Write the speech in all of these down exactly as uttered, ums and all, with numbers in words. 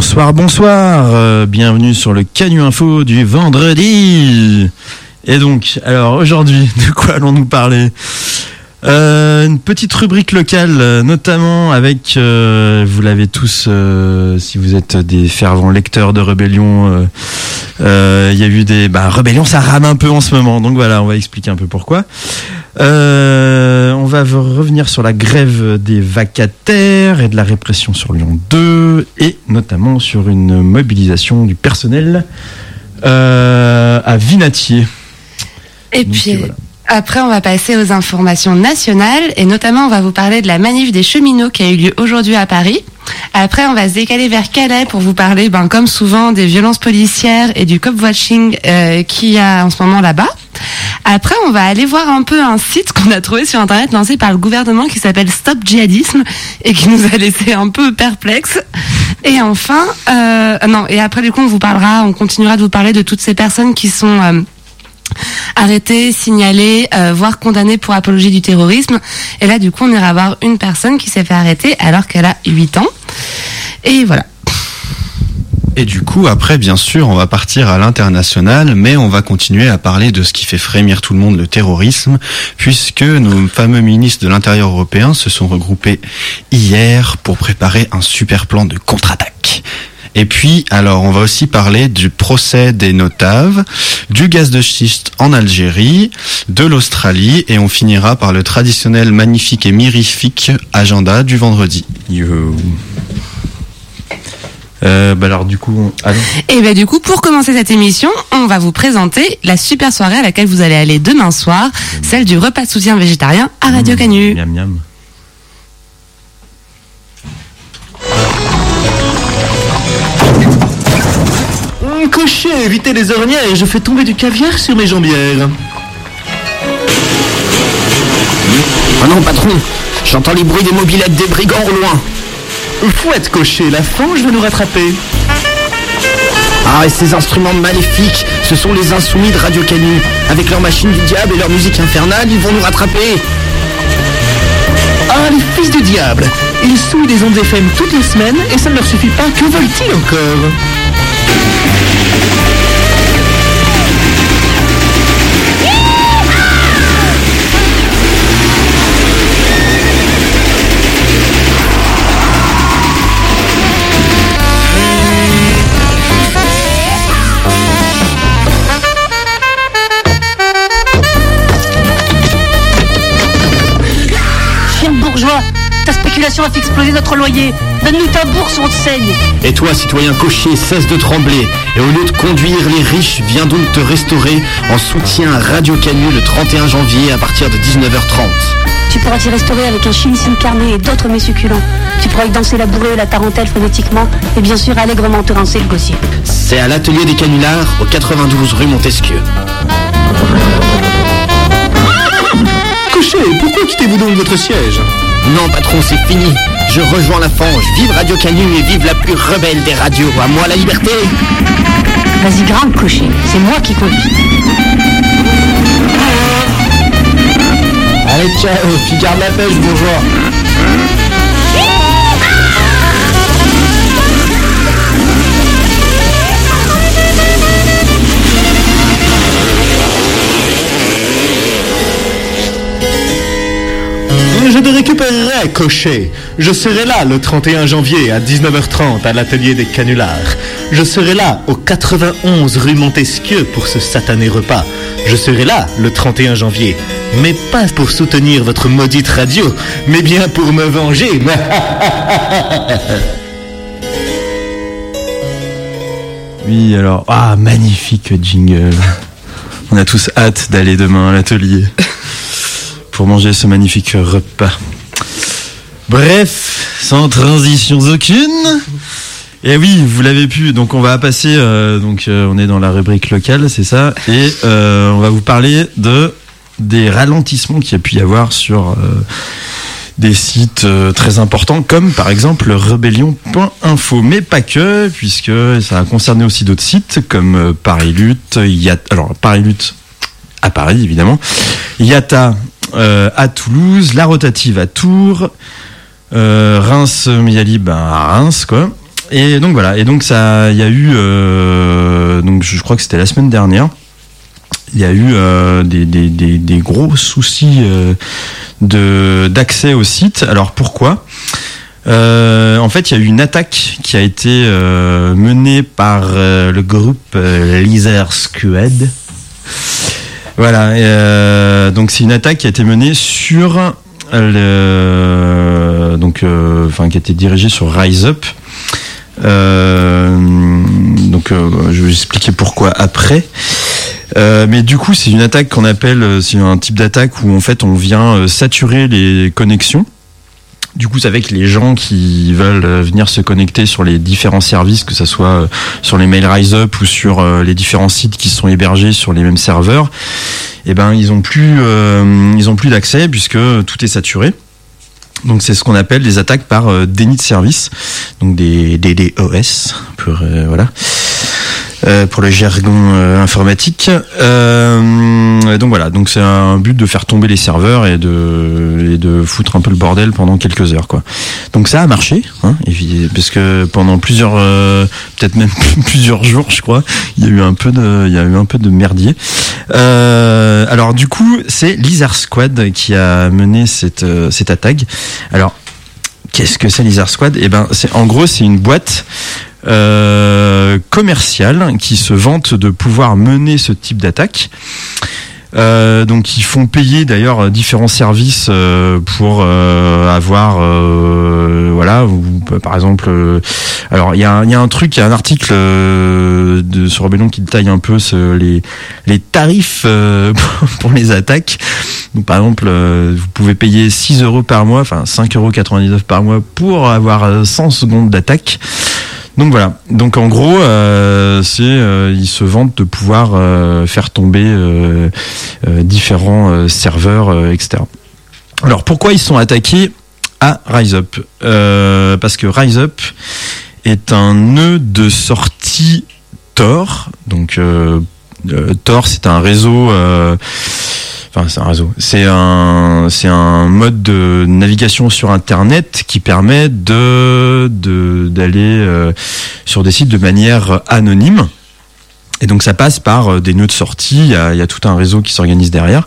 Bonsoir, bonsoir, euh, bienvenue sur le Canu Info du vendredi. Et donc, alors aujourd'hui, de quoi allons-nous parler ? Euh, une petite rubrique locale, euh, notamment avec, euh, vous l'avez tous, euh, si vous êtes des fervents lecteurs de Rébellion, il euh, euh, y a eu des... Bah, Rébellion, ça rame un peu en ce moment, donc voilà, on va expliquer un peu pourquoi. Euh, on va revenir sur la grève des vacataires et de la répression sur Lyon deux, et notamment sur une mobilisation du personnel euh, à Vinatier. Et donc, puis... Voilà. Après, on va passer aux informations nationales et notamment, on va vous parler de la manif des cheminots qui a eu lieu aujourd'hui à Paris. Après, on va se décaler vers Calais pour vous parler, ben, comme souvent, des violences policières et du cop-watching euh, qu'il y a en ce moment là-bas. Après, on va aller voir un peu un site qu'on a trouvé sur Internet lancé par le gouvernement qui s'appelle Stop Djihadisme et qui nous a laissé un peu perplexes. Et enfin, euh, non, et après, du coup, on vous parlera, on continuera de vous parler de toutes ces personnes qui sont... Euh, arrêté, signalé, euh, voire condamné pour apologie du terrorisme. Et là, du coup, on ira voir une personne qui s'est fait arrêter alors qu'elle a huit ans. Et voilà. Et du coup, après, bien sûr, on va partir à l'international, mais on va continuer à parler de ce qui fait frémir tout le monde, le terrorisme, puisque nos fameux ministres de l'Intérieur européens se sont regroupés hier pour préparer un super plan de contre-attaque. Et puis, alors, on va aussi parler du procès des Notaves, du gaz de schiste en Algérie, de l'Australie, et on finira par le traditionnel magnifique et mirifique agenda du vendredi. Yo. Euh, bah alors du coup, on... allons. Et ben du coup, pour commencer cette émission, on va vous présenter la super soirée à laquelle vous allez aller demain soir, mmh. celle du repas de soutien végétarien à Radio mmh. Canu. Miam miam. Cocher, évitez les ornières et je fais tomber du caviar sur mes jambières. Oh non, patron, j'entends les bruits des mobylettes des brigands au loin. Fouette, Cocher, la fange va nous rattraper. Ah, et ces instruments maléfiques, ce sont les insoumis de Radio Canu. Avec leur machine du diable et leur musique infernale, ils vont nous rattraper. Ah, les fils du diable. Ils souillent des ondes F M toutes les semaines et ça ne leur suffit pas. Que veulent-ils encore ? Ta spéculation a fait exploser notre loyer. Donne-nous ta bourse ou on te saigne. Et toi, citoyen Cocher, cesse de trembler. Et au lieu de conduire les riches, viens donc te restaurer en soutien à Radio Canu le trente et un janvier à partir de dix-neuf heures trente. Tu pourras t'y restaurer avec un chimisim carné et d'autres mets succulents. Tu pourras y danser la bourrée et la tarentelle phonétiquement et bien sûr allègrement te rincer le gossier. C'est à l'atelier des canulars, au quatre-vingt-douze rue Montesquieu. Cocher, pourquoi quittez-vous donc votre siège ? Non, patron, c'est fini. Je rejoins la fange. Vive Radio Canu et vive la plus rebelle des radios. À moi la liberté. Vas-y, grimpe, Cocher. C'est moi qui conduis. Allez, ciao, tu gardes la pêche, bourgeois. Je te récupérerai, Cocher. Je serai là le trente et un janvier à dix-neuf heures trente à l'atelier des canulars. Je serai là au quatre-vingt-onze rue Montesquieu pour ce satané repas. Je serai là le trente et un janvier. Mais pas pour soutenir votre maudite radio, mais bien pour me venger. Oui, alors, ah, magnifique jingle. On a tous hâte d'aller demain à l'atelier pour manger ce magnifique repas. Bref, sans transitions aucune. Et oui, vous l'avez pu. Donc on va passer. Euh, donc euh, on est dans la rubrique locale, c'est ça. Et euh, on va vous parler de des ralentissements qu'il y a pu y avoir sur euh, des sites euh, très importants, comme par exemple rebellion point info, mais pas que, puisque ça a concerné aussi d'autres sites comme euh, Paris Lutte. Yata, alors Paris Lutte à Paris évidemment. Yata. Euh, à Toulouse, La Rotative à Tours, euh, Reims Miali ben, à Reims quoi. et donc voilà, et donc ça, il y a eu, euh, donc je crois que c'était la semaine dernière, il y a eu euh, des, des, des, des gros soucis euh, de d'accès au site. Alors pourquoi ? Euh, en fait, il y a eu une attaque qui a été euh, menée par euh, le groupe euh, Lizard Squad. Voilà, euh, donc c'est une attaque qui a été menée sur le, donc, euh, enfin, qui a été dirigée sur RiseUp. Euh, donc, euh, je vais expliquer pourquoi après. Euh, mais du coup, c'est une attaque qu'on appelle, c'est un type d'attaque où en fait on vient saturer les connexions. Du coup, c'est avec les gens qui veulent venir se connecter sur les différents services, que ce soit sur les mails RiseUp ou sur les différents sites qui sont hébergés sur les mêmes serveurs. Eh ben, ils ont plus, euh, ils ont plus d'accès puisque tout est saturé. Donc, c'est ce qu'on appelle des attaques par euh, déni de service, donc des D D O S, pour euh, voilà. Euh, pour le jargon euh, informatique. Euh, donc voilà, donc c'est un but de faire tomber les serveurs et de et de foutre un peu le bordel pendant quelques heures, quoi. Donc ça a marché, hein, parce que pendant plusieurs, euh, peut-être même plusieurs jours, je crois, il y a eu un peu de, il y a eu un peu de merdier. Euh, alors du coup, c'est Lizard Squad qui a mené cette euh, cette attaque. Alors qu'est-ce que c'est Lizard Squad ? Eh ben, c'est en gros, c'est une boîte Euh, commerciales qui se vantent de pouvoir mener ce type d'attaque. Euh, donc ils font payer d'ailleurs différents services euh, pour euh, avoir euh, voilà, ou, par exemple euh, alors il y a il y a un truc, il y a un article euh, de sur Rebellion qui détaille un peu ce, les les tarifs euh, pour les attaques. Donc par exemple euh, vous pouvez payer six euros par mois, enfin cinq euros quatre-vingt-dix-neuf par mois pour avoir cent secondes d'attaque. Donc voilà. Donc en gros, euh, c'est euh, ils se vantent de pouvoir euh, faire tomber euh, euh, différents euh, serveurs, euh, et cetera. Alors pourquoi ils sont attaqués à RiseUp ? euh, Parce que RiseUp est un nœud de sortie Tor. Donc euh, euh, Tor, c'est un réseau. Euh, Enfin, c'est un réseau. C'est un, c'est un mode de navigation sur Internet qui permet de, de d'aller euh, sur des sites de manière anonyme. Et donc, ça passe par des nœuds de sortie. Il y a, il y a tout un réseau qui s'organise derrière.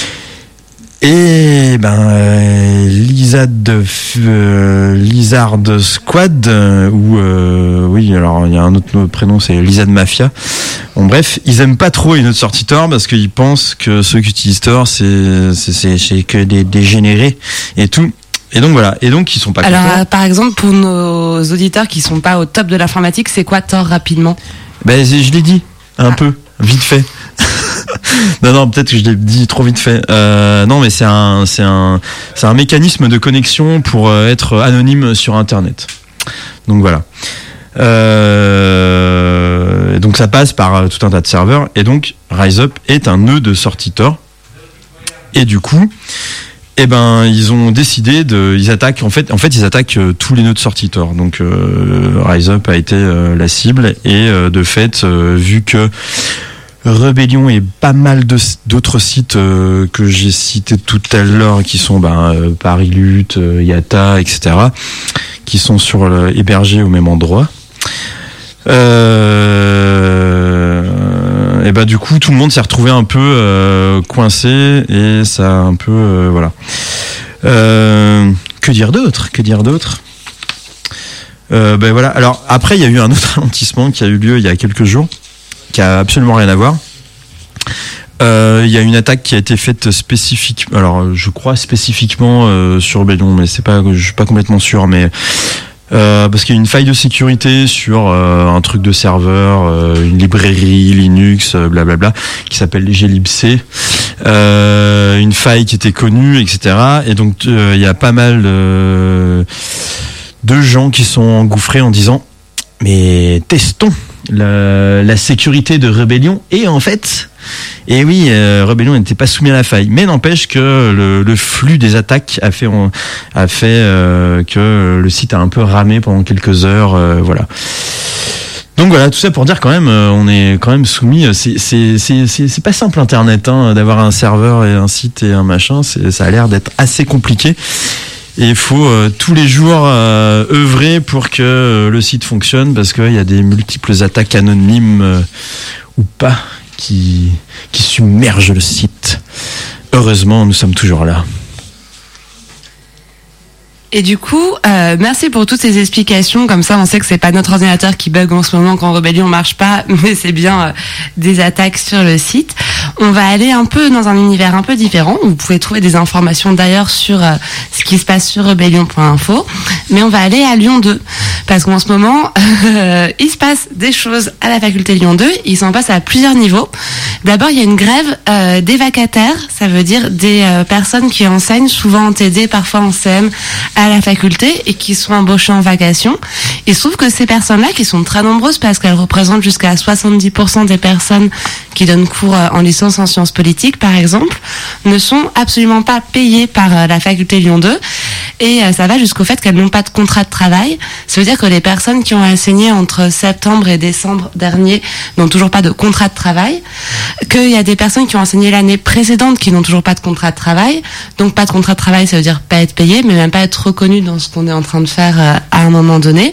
Et ben, euh, Lizard, euh, Lizard Squad, euh, ou euh, oui, alors il y a un autre prénom, c'est Lizard Mafia. Bon bref, ils aiment pas trop les nœuds de sortie Tor parce qu'ils pensent que ceux qui utilisent Tor, c'est c'est c'est, c'est que des dégénérés et tout. Et donc voilà, et donc ils sont pas alors, contents. Alors par exemple pour nos auditeurs qui sont pas au top de l'informatique, c'est quoi Tor rapidement ? Ben je l'ai dit un ah. peu, vite fait. non non peut-être que je l'ai dit trop vite fait. Euh, non mais c'est un c'est un c'est un mécanisme de connexion pour être anonyme sur Internet. Donc voilà. Euh, donc ça passe par tout un tas de serveurs et donc RiseUp est un nœud de sortie Tor. Et du coup, eh ben ils ont décidé de ils attaquent en fait en fait ils attaquent euh, tous les nœuds de sortie Tor. Donc euh, RiseUp a été euh, la cible et euh, de fait euh, vu que Rebellion et pas mal de, d'autres sites euh, que j'ai cités tout à l'heure qui sont ben, euh, Parilut, euh, Yata, et cetera qui sont sur le, hébergés au même endroit. Euh, et ben du coup tout le monde s'est retrouvé un peu euh, coincé et ça a un peu euh, voilà. Euh, que dire d'autre ? Que dire d'autre ? Euh, ben voilà. Alors après il y a eu un autre ralentissement qui a eu lieu il y a quelques jours, qui a absolument rien à voir. Euh, il y a une attaque qui a été faite spécifique, alors je crois spécifiquement euh, sur Rebellion, mais c'est pas, je suis pas complètement sûr, mais euh, parce qu'il y a une faille de sécurité sur euh, un truc de serveur, euh, une librairie Linux, euh, blablabla, qui s'appelle glibc, euh, une faille qui était connue, et cetera. Et donc euh, il y a pas mal de, de gens qui sont engouffrés en disant mais testons la, la sécurité de Rebellion et en fait et oui euh, Rebellion n'était pas soumis à la faille mais n'empêche que le, le flux des attaques a fait on, a fait euh, que le site a un peu ramé pendant quelques heures euh, voilà. Donc voilà, tout ça pour dire quand même euh, on est quand même soumis c'est c'est c'est c'est, c'est pas simple Internet hein, d'avoir un serveur et un site et un machin, c'est, ça a l'air d'être assez compliqué. Et il faut euh, tous les jours euh, œuvrer pour que euh, le site fonctionne, parce qu'il y a des multiples attaques anonymes euh, ou pas qui, qui submergent le site. Heureusement, nous sommes toujours là. Et du coup, euh, merci pour toutes ces explications. Comme ça, on sait que c'est pas notre ordinateur qui bug en ce moment quand Rebellion marche pas, mais c'est bien euh, des attaques sur le site. On va aller un peu dans un univers un peu différent. Vous pouvez trouver des informations d'ailleurs sur euh, ce qui se passe sur rebellion point info. Mais on va aller à Lyon deux. Parce qu'en ce moment, euh, il se passe des choses à la faculté Lyon deux. Il s'en passe à plusieurs niveaux. D'abord, il y a une grève euh, des vacataires. Ça veut dire des euh, personnes qui enseignent, souvent en T D, parfois en C M, à la faculté et qui sont embauchées en vacation. Il se trouve que ces personnes-là, qui sont très nombreuses parce qu'elles représentent jusqu'à soixante-dix pour cent des personnes qui donnent cours en licence en sciences politiques, par exemple, ne sont absolument pas payées par la faculté Lyon deux. Et ça va jusqu'au fait qu'elles n'ont pas de contrat de travail. Ça veut dire que les personnes qui ont enseigné entre septembre et décembre dernier n'ont toujours pas de contrat de travail. Qu'il y a des personnes qui ont enseigné l'année précédente qui n'ont toujours pas de contrat de travail. Donc pas de contrat de travail, ça veut dire pas être payé, mais même pas être reconnu dans ce qu'on est en train de faire à un moment donné.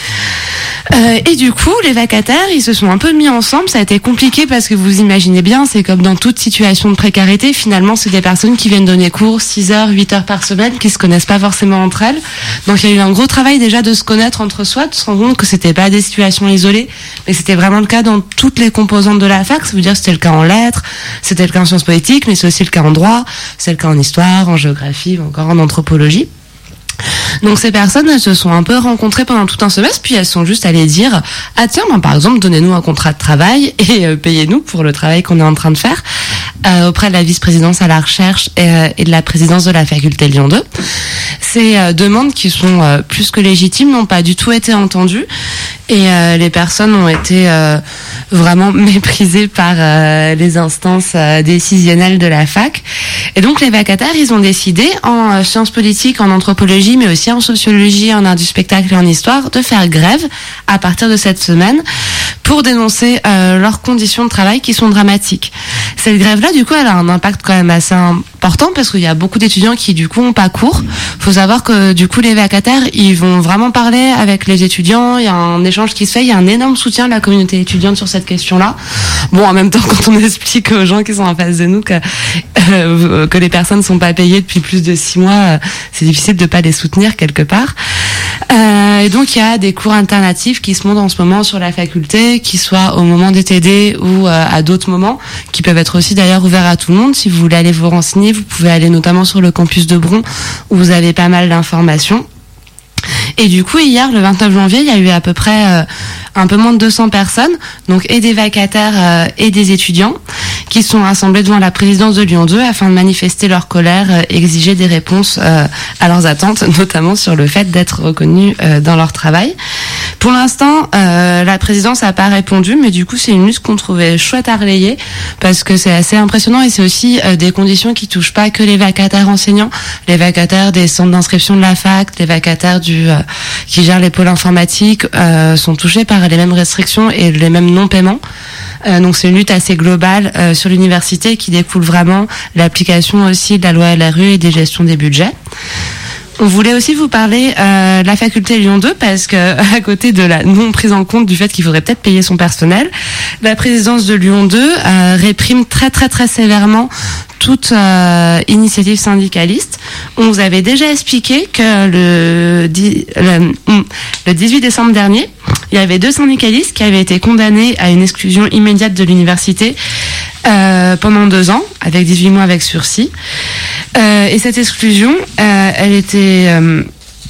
Euh, et du coup, les vacataires, ils se sont un peu mis ensemble. Ça a été compliqué parce que vous imaginez bien, c'est comme dans toute situation de précarité. Finalement, c'est des personnes qui viennent donner cours six heures, huit heures par semaine, qui se connaissent pas forcément entre elles. Donc, il y a eu un gros travail déjà de se connaître entre soi, de se rendre compte que c'était pas des situations isolées, mais c'était vraiment le cas dans toutes les composantes de la fac. Ça veut dire que c'était le cas en lettres, c'était le cas en sciences politiques, mais c'est aussi le cas en droit, c'est le cas en histoire, en géographie, ou encore en anthropologie. Donc ces personnes, elles se sont un peu rencontrées pendant tout un semestre, puis elles sont juste allées dire « Ah tiens, ben, par exemple, donnez-nous un contrat de travail et euh, payez-nous pour le travail qu'on est en train de faire euh, auprès de la vice-présidence à la recherche et, euh, et de la présidence de la faculté Lyon deux. » Ces euh, demandes qui sont euh, plus que légitimes n'ont pas du tout été entendues et euh, les personnes ont été euh, vraiment méprisées par euh, les instances euh, décisionnelles de la fac. Et donc les vacataires, ils ont décidé en euh, sciences politiques, en anthropologie, mais aussi en sociologie, en art du spectacle et en histoire, de faire grève à partir de cette semaine pour dénoncer euh, leurs conditions de travail qui sont dramatiques. Cette grève-là, du coup, elle a un impact quand même assez important parce qu'il y a beaucoup d'étudiants qui, du coup, ont pas cours. Faut savoir que, du coup, les vacataires, ils vont vraiment parler avec les étudiants. Il y a un échange qui se fait. Il y a un énorme soutien de la communauté étudiante sur cette question-là. Bon, en même temps, quand on explique aux gens qui sont en face de nous que, euh, que les personnes sont pas payées depuis plus de six mois, euh, c'est difficile de pas les soutenir quelque part. Euh, et donc, il y a des cours alternatifs qui se montent en ce moment sur la faculté, qui soient au moment des T D ou euh, à d'autres moments, qui peuvent être aussi d'ailleurs ouverts à tout le monde. Si vous voulez aller vous renseigner, vous pouvez aller notamment sur le campus de Bron, où vous avez pas mal d'informations. Et du coup, hier, le vingt-neuf janvier, il y a eu à peu près euh, un peu moins de deux cents personnes, donc et des vacataires euh, et des étudiants, qui sont rassemblés devant la présidence de Lyon deux afin de manifester leur colère, euh, exiger des réponses euh, à leurs attentes, notamment sur le fait d'être reconnus euh, dans leur travail. Pour l'instant, euh, la présidence n'a pas répondu, mais du coup, c'est une lutte qu'on trouvait chouette à relayer, parce que c'est assez impressionnant et c'est aussi euh, des conditions qui touchent pas que les vacataires enseignants, les vacataires des centres d'inscription de la fac, les vacataires du, euh, qui gèrent les pôles informatiques, euh, sont touchés par les mêmes restrictions et les mêmes non-paiements. Euh, donc c'est une lutte assez globale euh, sur l'université qui découle vraiment de l'application aussi de la loi L R U et des gestions des budgets. On voulait aussi vous parler euh, de la faculté Lyon deux parce que à côté de la non prise en compte du fait qu'il faudrait peut-être payer son personnel, la présidence de Lyon deux euh, réprime très très très sévèrement toute euh, initiative syndicaliste. On vous avait déjà expliqué que le, le, le dix-huit décembre dernier, il y avait deux syndicalistes qui avaient été condamnés à une exclusion immédiate de l'université euh, pendant deux ans, avec dix-huit mois avec sursis. Euh, et cette exclusion, euh, elle était... Euh,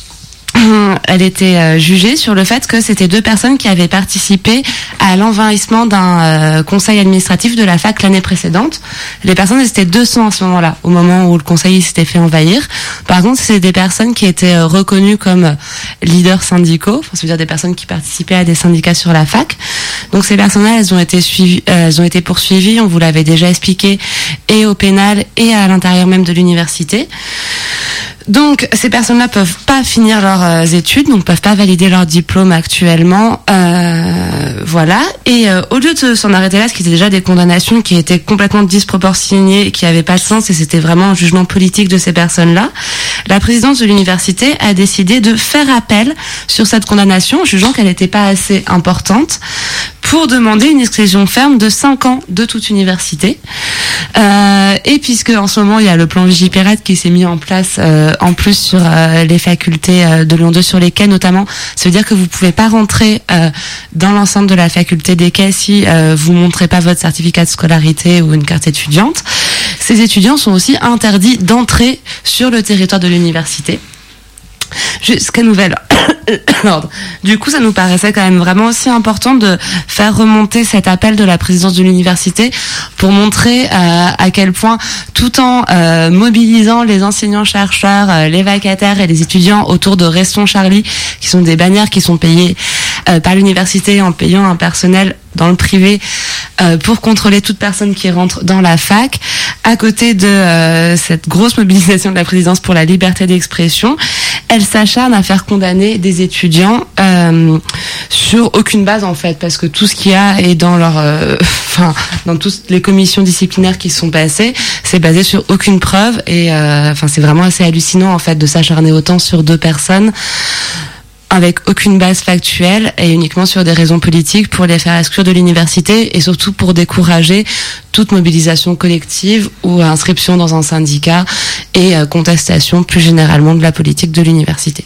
elle était euh, jugée sur le fait que c'était deux personnes qui avaient participé à l'envahissement d'un euh, conseil administratif de la fac l'année précédente. Les personnes, elles étaient deux cents à ce moment-là, au moment où le conseil s'était fait envahir. Par contre, c'est des personnes qui étaient euh, reconnues comme leaders syndicaux, enfin, c'est-à-dire des personnes qui participaient à des syndicats sur la fac. Donc ces personnes-là, elles ont été suivies, euh, elles ont été poursuivies, on vous l'avait déjà expliqué, et au pénal et à l'intérieur même de l'université. Donc ces personnes-là peuvent pas finir leurs euh, études, donc peuvent pas valider leur diplôme actuellement, euh, voilà. Et euh, au lieu de s'en arrêter là, ce qui était déjà des condamnations qui étaient complètement disproportionnées, qui n'avaient pas de sens, et c'était vraiment un jugement politique de ces personnes-là, la présidence de l'université a décidé de faire appel sur cette condamnation, jugeant qu'elle n'était pas assez importante, pour demander une exclusion ferme de cinq ans de toute université. Euh, et puisque en ce moment il y a le plan Vigipirate qui s'est mis en place euh, en plus sur euh, les facultés euh, de Lyon deux sur les quais notamment, ça veut dire que vous pouvez pas rentrer euh, dans l'enceinte de la faculté des quais si euh, vous montrez pas votre certificat de scolarité ou une carte étudiante. Ces étudiants sont aussi interdits d'entrer sur le territoire de l'université jusqu'à nouvel ordre. Du coup, ça nous paraissait quand même vraiment aussi important de faire remonter cet appel de la présidence de l'université pour montrer euh, à quel point, tout en euh, mobilisant les enseignants-chercheurs, euh, les vacataires et les étudiants autour de Restons Charlie, qui sont des bannières qui sont payées euh, par l'université en payant un personnel dans le privé euh, pour contrôler toute personne qui rentre dans la fac, à côté de euh, cette grosse mobilisation de la présidence pour la liberté d'expression, elle s'acharne à faire condamner des étudiants euh, sur aucune base en fait, parce que tout ce qu'il y a est dans leur, enfin, euh, dans toutes les commissions disciplinaires qui sont passées, c'est basé sur aucune preuve et enfin euh, c'est vraiment assez hallucinant en fait de s'acharner autant sur deux personnes avec aucune base factuelle et uniquement sur des raisons politiques pour les faire exclure de l'université et surtout pour décourager toute mobilisation collective ou inscription dans un syndicat et euh, contestation plus généralement de la politique de l'université.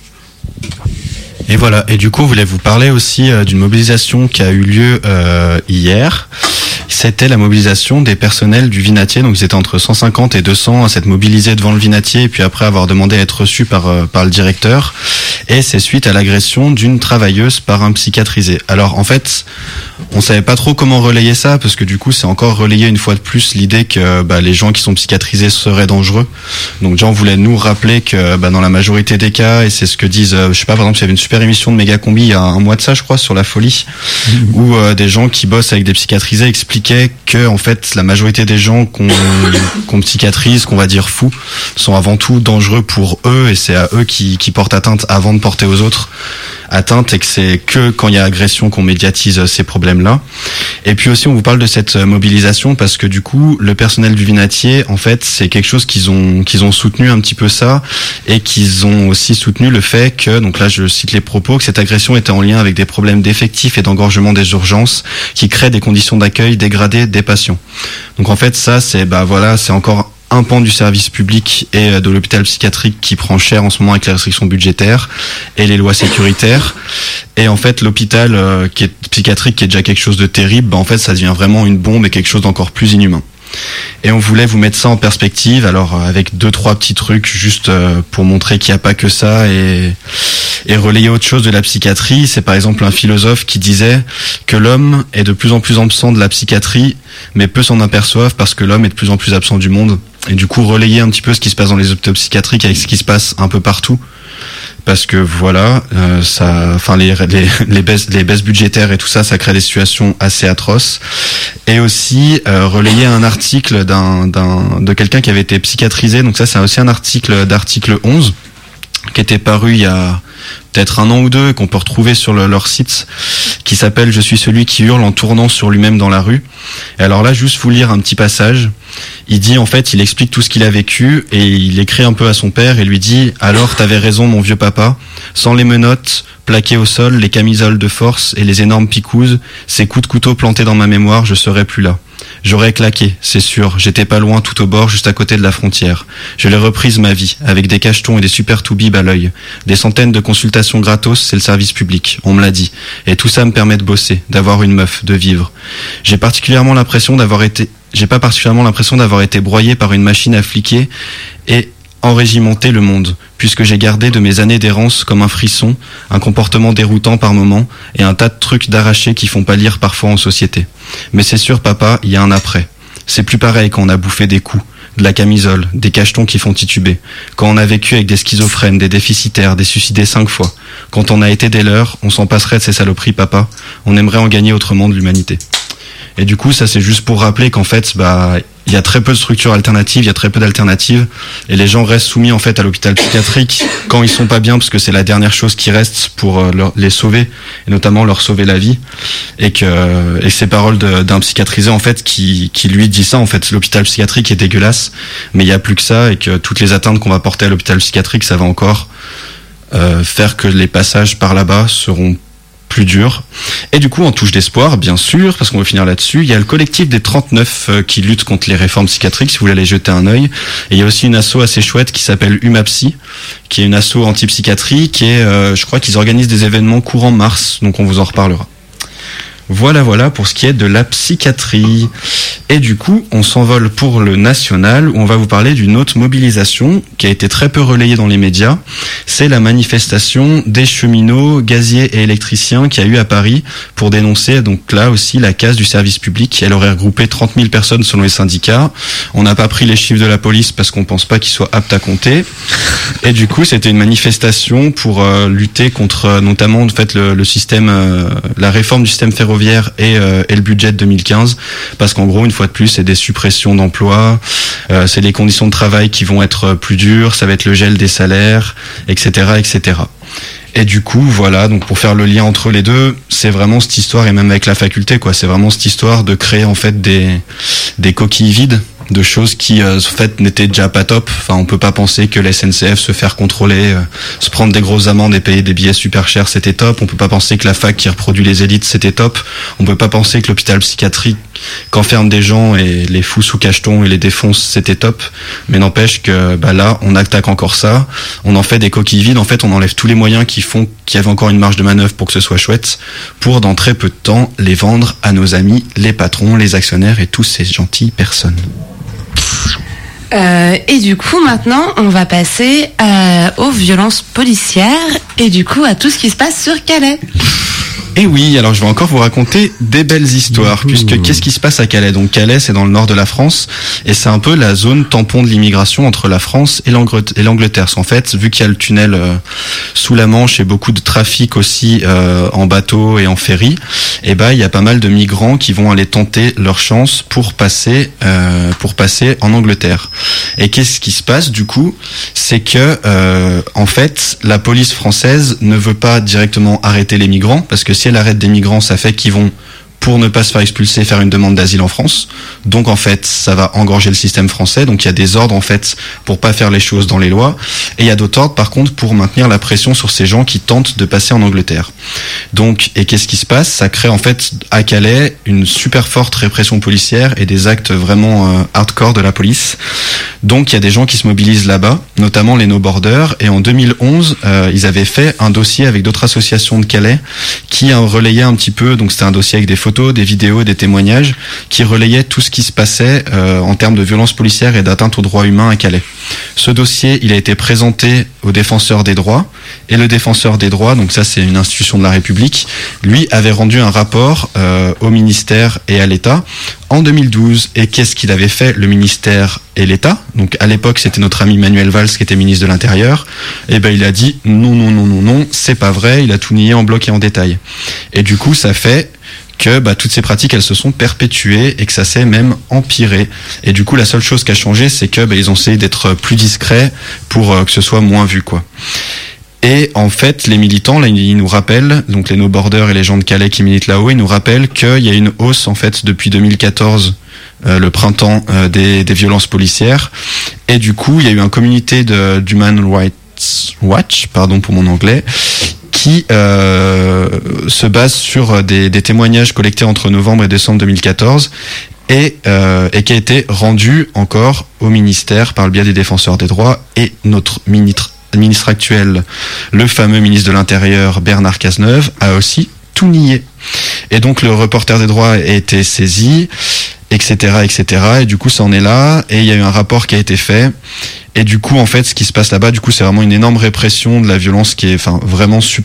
Et voilà, et du coup, je voulais vous parler aussi euh, d'une mobilisation qui a eu lieu euh, hier. C'était la mobilisation des personnels du Vinatier, donc ils étaient entre cent cinquante et deux cents à s'être mobilisés devant le Vinatier et puis après avoir demandé à être reçus par, euh, par le directeur. Et c'est suite à l'agression d'une travailleuse par un psychiatrisé. Alors en fait, on savait pas trop comment relayer ça parce que du coup c'est encore relayer une fois de plus l'idée que bah, les gens qui sont psychiatrisés seraient dangereux. Donc Jean voulait nous rappeler que bah, dans la majorité des cas, et c'est ce que disent, euh, je sais pas, par exemple il y avait une super émission de Méga Combi il y a un mois de ça je crois sur la folie, mmh. où euh, des gens qui bossent avec des psychiatrisés expliquaient que en fait la majorité des gens qu'on qu'on psychiatrise, qu'on va dire fous, sont avant tout dangereux pour eux et c'est à eux qui, qui portent atteinte avant de porter aux autres atteinte et que c'est que quand il y a agression qu'on médiatise ces problèmes-là. Et puis aussi on vous parle de cette mobilisation parce que du coup le personnel du Vinatier en fait c'est quelque chose qu'ils ont qu'ils ont soutenu un petit peu ça et qu'ils ont aussi soutenu le fait que, donc là je cite les propos, que cette agression était en lien avec des problèmes d'effectifs et d'engorgement des urgences qui créent des conditions d'accueil dégradées des patients. Donc en fait ça c'est bah voilà c'est encore un pan du service public et de l'hôpital psychiatrique qui prend cher en ce moment avec les restrictions budgétaires et les lois sécuritaires. Et en fait, l'hôpital euh, qui est psychiatrique, qui est déjà quelque chose de terrible, bah en fait, ça devient vraiment une bombe et quelque chose d'encore plus inhumain. Et on voulait vous mettre ça en perspective, alors euh, avec deux trois petits trucs juste euh, pour montrer qu'il n'y a pas que ça et et relayer autre chose de la psychiatrie. C'est par exemple un philosophe qui disait que l'homme est de plus en plus absent de la psychiatrie, mais peu s'en aperçoivent parce que l'homme est de plus en plus absent du monde. Et du coup, relayer un petit peu ce qui se passe dans les hôpitaux psychiatriques avec ce qui se passe un peu partout. Parce que voilà, euh, ça, enfin les les les baisses les baisses budgétaires et tout ça, ça crée des situations assez atroces. Et aussi euh, relayer un article d'un d'un de quelqu'un qui avait été psychiatrisé. Donc ça, c'est aussi un article d'article onze qui était paru il y a peut-être un an ou deux, qu'on peut retrouver sur le, leur site, qui s'appelle « Je suis celui qui hurle en tournant sur lui-même dans la rue ». Et alors là, juste vous lire un petit passage. Il dit, en fait, il explique tout ce qu'il a vécu et il écrit un peu à son père et lui dit « Alors, t'avais raison, mon vieux papa. Sans les menottes plaquées au sol, les camisoles de force et les énormes picouzes, ces coups de couteau plantés dans ma mémoire, je serais plus là. J'aurais claqué, c'est sûr, j'étais pas loin, tout au bord, juste à côté de la frontière. Je l'ai reprise ma vie, avec des cachetons et des super toubibs à l'œil. Des centaines de consultations gratos, c'est le service public, on me l'a dit. Et tout ça me permet de bosser, d'avoir une meuf, de vivre. J'ai particulièrement l'impression d'avoir été, j'ai pas particulièrement l'impression d'avoir été broyé par une machine à fliquer et enrégimenter le monde, puisque j'ai gardé de mes années d'errance comme un frisson, un comportement déroutant par moments, et un tas de trucs d'arrachés qui font pâlir parfois en société. Mais c'est sûr, papa, il y a un après. C'est plus pareil quand on a bouffé des coups, de la camisole, des cachetons qui font tituber, quand on a vécu avec des schizophrènes, des déficitaires, des suicidés cinq fois. Quand on a été des leurs, on s'en passerait de ces saloperies, papa. On aimerait en gagner autrement de l'humanité. Et du coup, ça c'est juste pour rappeler qu'en fait, bah, il y a très peu de structures alternatives, il y a très peu d'alternatives, et les gens restent soumis en fait à l'hôpital psychiatrique quand ils sont pas bien, parce que c'est la dernière chose qui reste pour euh, leur, les sauver, et notamment leur sauver la vie. Et que et ces paroles de, d'un psychiatrisé en fait qui qui lui dit ça, en fait, l'hôpital psychiatrique est dégueulasse, mais il y a plus que ça, et que toutes les atteintes qu'on va porter à l'hôpital psychiatrique, ça va encore euh, faire que les passages par là-bas seront plus dur. Et du coup, en touche d'espoir, bien sûr, parce qu'on va finir là-dessus, il y a le collectif des trente-neuf euh, qui lutte contre les réformes psychiatriques, si vous voulez aller jeter un œil. Et il y a aussi une asso assez chouette qui s'appelle Humapsy, qui est une asso anti-psychiatrie, qui est, euh, je crois qu'ils organisent des événements courant mars, donc on vous en reparlera. Voilà, voilà pour ce qui est de la psychiatrie. Et du coup, on s'envole pour le national, où on va vous parler d'une autre mobilisation qui a été très peu relayée dans les médias. C'est la manifestation des cheminots, gaziers et électriciens qu'il y a eu à Paris pour dénoncer, donc là aussi, la casse du service public. Elle aurait regroupé trente mille personnes selon les syndicats. On n'a pas pris les chiffres de la police parce qu'on pense pas qu'ils soient aptes à compter. Et du coup, c'était une manifestation pour euh, lutter contre euh, notamment en fait le, le système, euh, la réforme du système ferroviaire et, euh, et le budget de deux mille quinze, parce qu'en gros, une fois de plus, c'est des suppressions d'emplois, euh, c'est des conditions de travail qui vont être plus dures, ça va être le gel des salaires, et cetera, et cetera. Et du coup, voilà, donc pour faire le lien entre les deux, c'est vraiment cette histoire, et même avec la faculté, quoi, c'est vraiment cette histoire de créer en fait des des coquilles vides, de choses qui euh, en fait n'étaient déjà pas top. Enfin, on peut pas penser que la S N C F se faire contrôler, euh, se prendre des grosses amendes et payer des billets super chers, c'était top. On peut pas penser que la fac qui reproduit les élites, c'était top. On peut pas penser que l'hôpital psychiatrique qu'enferme des gens et les fout sous cacheton et les défonce, c'était top. Mais n'empêche que bah là, on attaque encore ça. On en fait des coquilles vides. En fait, on enlève tous les moyens qui font qu'il y avait encore une marge de manœuvre pour que ce soit chouette, pour dans très peu de temps les vendre à nos amis, les patrons, les actionnaires et tous ces gentilles personnes. Euh, et du coup, maintenant, on va passer euh, aux violences policières et du coup à tout ce qui se passe sur Calais. Et oui, alors je vais encore vous raconter des belles histoires, puisque qu'est-ce qui se passe à Calais ? Donc Calais, c'est dans le nord de la France, et c'est un peu la zone tampon de l'immigration entre la France et l'Angleterre. En fait, vu qu'il y a le tunnel euh, sous la Manche et beaucoup de trafic aussi euh, en bateau et en ferry, et ben il y a pas mal de migrants qui vont aller tenter leur chance pour passer, euh, pour passer en Angleterre. Et qu'est-ce qui se passe du coup ? C'est que euh, en fait, la police française ne veut pas directement arrêter les migrants, parce que si elle arrête des migrants, ça fait qu'ils vont, pour ne pas se faire expulser, faire une demande d'asile en France. Donc en fait, ça va engorger le système français. Donc il y a des ordres en fait pour pas faire les choses dans les lois. Et il y a d'autres ordres par contre pour maintenir la pression sur ces gens qui tentent de passer en Angleterre. Donc, et qu'est-ce qui se passe ? Ça crée en fait à Calais une super forte répression policière et des actes vraiment euh, hardcore de la police. Donc il y a des gens qui se mobilisent là-bas, notamment les No Borders. Et en deux mille onze, euh, ils avaient fait un dossier avec d'autres associations de Calais qui euh, relayaient un petit peu. Donc c'était un dossier avec des photos, des vidéos et des témoignages qui relayaient tout ce qui se passait euh, en termes de violences policières et d'atteinte aux droits humains à Calais. Ce dossier, il a été présenté au défenseur des droits, et le défenseur des droits, donc ça c'est une institution de la République, lui avait rendu un rapport euh, au ministère et à l'État en deux mille douze. Et qu'est-ce qu'il avait fait, le ministère et l'État ? Donc à l'époque c'était notre ami Manuel Valls qui était ministre de l'Intérieur. Et ben il a dit non non non non non, c'est pas vrai, il a tout nié en bloc et en détail. Et du coup ça fait que bah, toutes ces pratiques elles se sont perpétuées et que ça s'est même empiré. Et du coup la seule chose qui a changé, c'est que bah, ils ont essayé d'être plus discrets pour euh, que ce soit moins vu, quoi. Et en fait, les militants, là, ils nous rappellent, donc les No Borders et les gens de Calais qui militent là-haut, ils nous rappellent qu'il y a une hausse, en fait, depuis deux mille quatorze, euh, le printemps euh, des, des violences policières. Et du coup, il y a eu un communiqué de d'Human Rights Watch, pardon pour mon anglais, qui euh, se base sur des, des témoignages collectés entre novembre et décembre deux mille quatorze, et, euh, et qui a été rendu encore au ministère par le biais des défenseurs des droits et notre ministre ministre actuel, le fameux ministre de l'Intérieur Bernard Cazeneuve, a aussi tout nié. Et donc le reporter des droits a été saisi, et cetera, et cetera. Et du coup, ça en est là. Et il y a eu un rapport qui a été fait. Et du coup, en fait, ce qui se passe là-bas, du coup, c'est vraiment une énorme répression de la violence qui est, enfin, vraiment super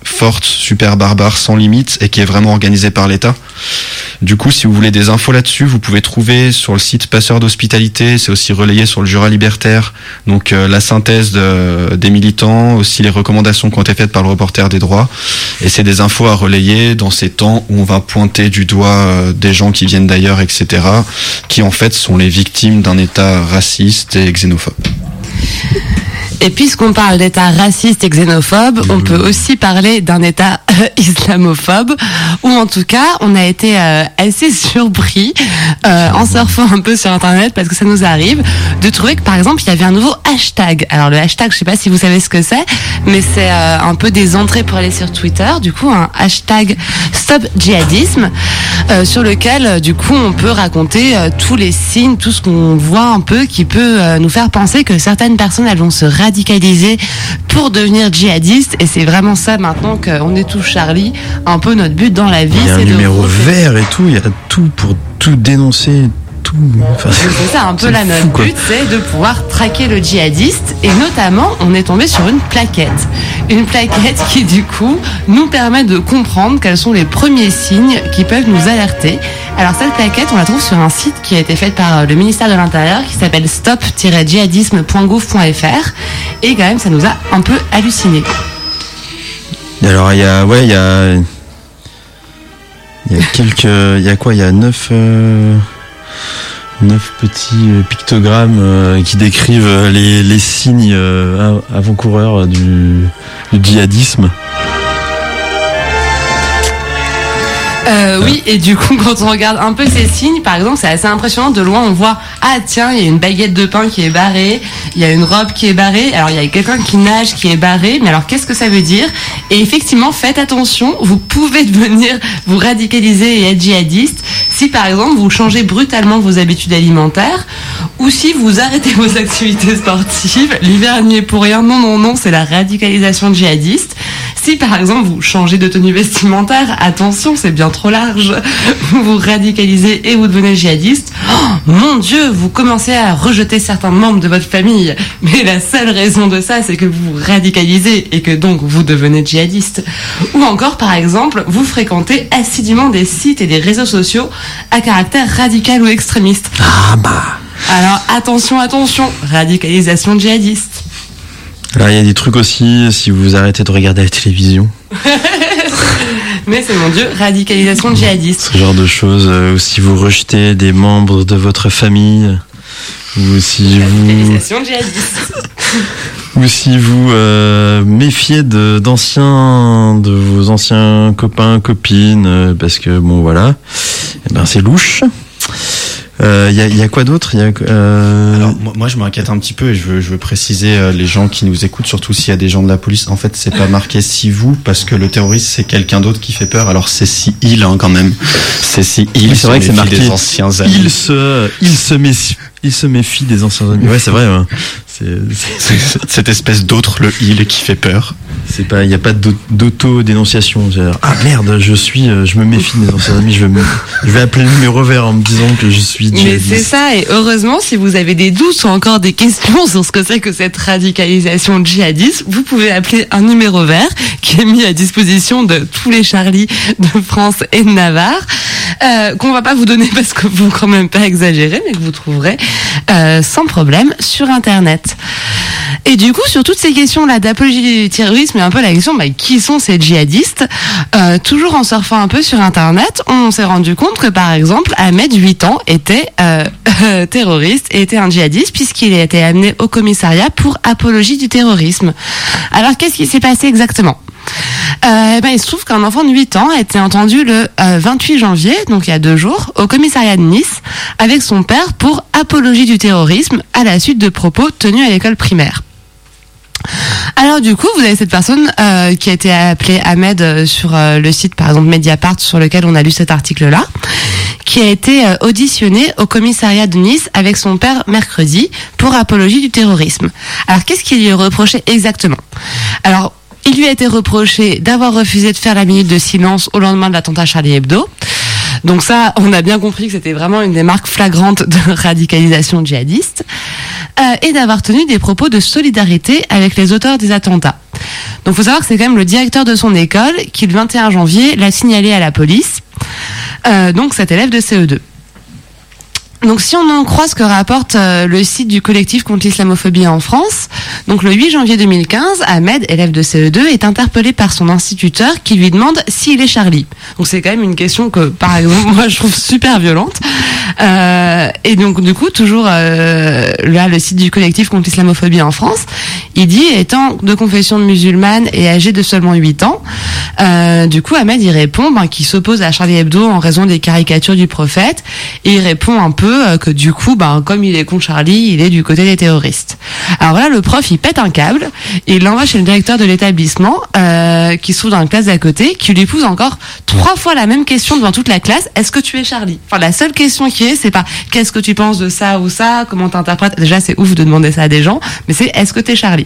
forte, super barbare, sans limite et qui est vraiment organisée par l'État. Du coup, si vous voulez des infos là-dessus, vous pouvez trouver sur le site Passeurs d'hospitalité, c'est aussi relayé sur le Jura libertaire, donc euh, la synthèse de, des militants, aussi les recommandations qui ont été faites par le reporter des droits, et c'est des infos à relayer dans ces temps où on va pointer du doigt euh, des gens qui viennent d'ailleurs, et cetera, qui en fait sont les victimes d'un État raciste et xénophobe. Et puisqu'on parle d'État raciste et xénophobe, on peut aussi parler d'un État euh, islamophobe, ou en tout cas, on a été euh, assez surpris euh, en surfant un peu sur Internet, parce que ça nous arrive, de trouver que par exemple, il y avait un nouveau hashtag. Alors le hashtag, je sais pas si vous savez ce que c'est, mais c'est euh, un peu des entrées pour aller sur Twitter, du coup un hashtag Stop Djihadisme, euh, sur lequel euh, du coup on peut raconter euh, tous les signes, tout ce qu'on voit un peu qui peut euh, nous faire penser que certaines personnes elles vont se radicaliser pour devenir djihadistes, et c'est vraiment ça maintenant qu'on est tous Charlie, un peu notre but dans la vie. Il y a un c'est numéro de... vert et tout, il y a tout pour tout dénoncer. Tout. Enfin, c'est ça un peu là notre but, c'est de pouvoir traquer le djihadiste, et notamment on est tombé sur une plaquette. Une plaquette qui du coup nous permet de comprendre quels sont les premiers signes qui peuvent nous alerter. Alors cette plaquette on la trouve sur un site qui a été fait par le ministère de l'Intérieur qui s'appelle stop tiret djihadisme point gouv point f r, et quand même ça nous a un peu halluciné. Alors il y a ouais il y a il y a quelques il y a quoi il y a neuf euh... neuf petits pictogrammes euh, qui décrivent les, les signes euh, avant-coureurs du, du djihadisme. Euh, oui, et du coup, quand on regarde un peu ces signes, par exemple, c'est assez impressionnant. De loin, on voit, ah tiens, il y a une baguette de pain qui est barrée, il y a une robe qui est barrée, alors il y a quelqu'un qui nage qui est barré, mais alors qu'est-ce que ça veut dire? Et effectivement, faites attention, vous pouvez devenir, vous radicaliser et être djihadiste si par exemple vous changez brutalement vos habitudes alimentaires, ou si vous arrêtez vos activités sportives. L'hiver n'y est pour rien, non, non, non, c'est la radicalisation djihadiste. Si par exemple vous changez de tenue vestimentaire, attention, c'est bien trop large, vous vous radicalisez et vous devenez djihadiste, oh, mon Dieu, vous commencez à rejeter certains membres de votre famille, mais la seule raison de ça, c'est que vous vous radicalisez et que donc vous devenez djihadiste. Ou encore, par exemple, vous fréquentez assidûment des sites et des réseaux sociaux à caractère radical ou extrémiste. Ah bah. Alors attention, attention, radicalisation djihadiste. Alors il y a des trucs aussi, si vous arrêtez de regarder la télévision. Mais c'est mon Dieu, radicalisation djihadiste. Ce genre de choses, euh, ou si vous rejetez des membres de votre famille, ou si radicalisation vous... djihadiste. Ou si vous euh, méfiez de, d'anciens, de vos anciens copains, copines, euh, parce que bon voilà, eh ben c'est louche. Il euh, y, a, y a quoi d'autre y a, euh... Alors moi, moi je m'inquiète un petit peu, et je veux, je veux préciser euh, les gens qui nous écoutent, surtout s'il y a des gens de la police. En fait, c'est pas marqué si vous, parce que le terroriste c'est quelqu'un d'autre qui fait peur. Alors c'est si il hein, quand même. C'est si il. Oui, c'est vrai que c'est marqué des anciens amis. Il se, il se méfie, il se méfie des anciens amis. Ouais, c'est vrai. Ouais. C'est, c'est... c'est cette espèce d'autre, le il, qui fait peur. C'est pas, il y a pas d'auto-dénonciation. Ah merde, je suis, je me méfie des anciens amis. Je vais, me, je vais appeler le numéro vert en me disant que je suis djihadiste. Mais c'est ça, et heureusement, si vous avez des doutes ou encore des questions sur ce que c'est que cette radicalisation djihadiste, vous pouvez appeler un numéro vert qui est mis à disposition de tous les Charlie de France et de Navarre, euh, qu'on va pas vous donner parce que vous quand même pas exagérer, mais que vous trouverez euh, sans problème sur Internet. Et du coup, sur toutes ces questions-là d'apologie du terrorisme et un peu la question, bah, qui sont ces djihadistes, euh, toujours en surfant un peu sur Internet, on s'est rendu compte que par exemple, Ahmed, huit ans, était euh, euh, terroriste et était un djihadiste puisqu'il a été amené au commissariat pour apologie du terrorisme. Alors, qu'est-ce qui s'est passé exactement ? Euh, eh ben, il se trouve qu'un enfant de huit ans a été entendu le euh, vingt-huit janvier, donc il y a deux jours, au commissariat de Nice, avec son père pour apologie du terrorisme à la suite de propos tenus à l'école primaire. Alors du coup, vous avez cette personne euh, qui a été appelée Ahmed euh, sur euh, le site, par exemple Mediapart, sur lequel on a lu cet article-là, qui a été euh, auditionné au commissariat de Nice avec son père mercredi pour apologie du terrorisme. Alors qu'est-ce qu'il lui est reproché exactement ? Alors il lui a été reproché d'avoir refusé de faire la minute de silence au lendemain de l'attentat Charlie Hebdo. Donc ça, on a bien compris que c'était vraiment une des marques flagrantes de radicalisation djihadiste, euh, et d'avoir tenu des propos de solidarité avec les auteurs des attentats. Donc, faut savoir que c'est quand même le directeur de son école qui, le vingt et un janvier, l'a signalé à la police. Euh, donc, cet élève de C E deux. Donc, si on en croit ce que rapporte euh, le site du collectif contre l'islamophobie en France, donc le huit janvier deux mille quinze, Ahmed, élève de C E deux, est interpellé par son instituteur qui lui demande s'il est Charlie. Donc, c'est quand même une question que, par exemple, moi, je trouve super violente. Euh, et donc, du coup, toujours euh, là, le site du collectif contre l'islamophobie en France, il dit, étant de confession musulmane et âgé de seulement huit ans, euh, du coup, Ahmed, il répond ben, qu'il s'oppose à Charlie Hebdo en raison des caricatures du prophète, et il répond un peu que du coup, ben, comme il est contre Charlie, il est du côté des terroristes. Alors là, le prof, il pète un câble et il l'envoie chez le directeur de l'établissement euh, qui se trouve dans la classe d'à côté, qui lui pose encore trois fois la même question devant toute la classe. Est-ce que tu es Charlie? Enfin, la seule question qui est, c'est pas qu'est-ce que tu penses de ça ou ça, comment t'interprètes. Déjà, c'est ouf de demander ça à des gens, mais c'est est-ce que t'es Charlie?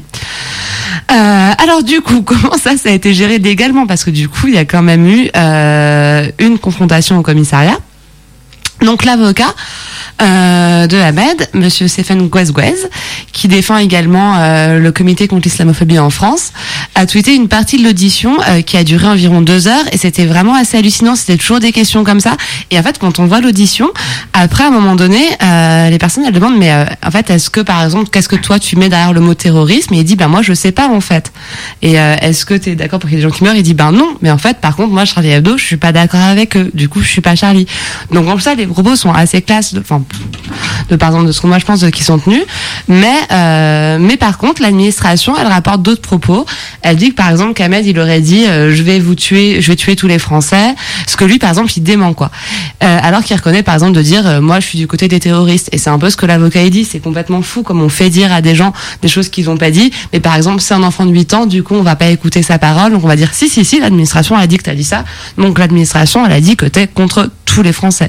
Euh, alors du coup, comment ça, ça a été géré légalement? Parce que du coup, il y a quand même eu euh, une confrontation au commissariat. Donc l'avocat euh, de Ahmed, Monsieur Stéphane Guezguez, qui défend également euh, le comité contre l'islamophobie en France, a tweeté une partie de l'audition euh, qui a duré environ deux heures et c'était vraiment assez hallucinant. C'était toujours des questions comme ça. Et en fait, quand on voit l'audition, après à un moment donné, euh, les personnes elles demandent mais euh, en fait, est-ce que par exemple, qu'est-ce que toi tu mets derrière le mot terrorisme? Et il dit ben moi je sais pas en fait. Et euh, est-ce que t'es d'accord pour qu'il y ait des gens qui meurent? Il dit ben non. Mais en fait, par contre, moi Charlie Hebdo, je suis pas d'accord avec eux. Du coup, je suis pas Charlie. Donc comme ça, les propos sont assez classes, enfin de, de par exemple de ce que moi je pense de, qui sont tenus, mais euh, mais par contre l'administration elle rapporte d'autres propos. Elle dit que par exemple qu'Ahmed il aurait dit euh, je vais vous tuer, je vais tuer tous les Français, ce que lui par exemple il dément quoi. Euh, alors qu'il reconnaît par exemple de dire euh, moi je suis du côté des terroristes et c'est un peu ce que l'avocat il dit, c'est complètement fou comme on fait dire à des gens des choses qu'ils ont pas dit. Mais par exemple c'est un enfant de huit ans, du coup on va pas écouter sa parole, donc on va dire si si si l'administration elle a dit que t'as dit ça, donc l'administration elle a dit que t'es contre tous les Français.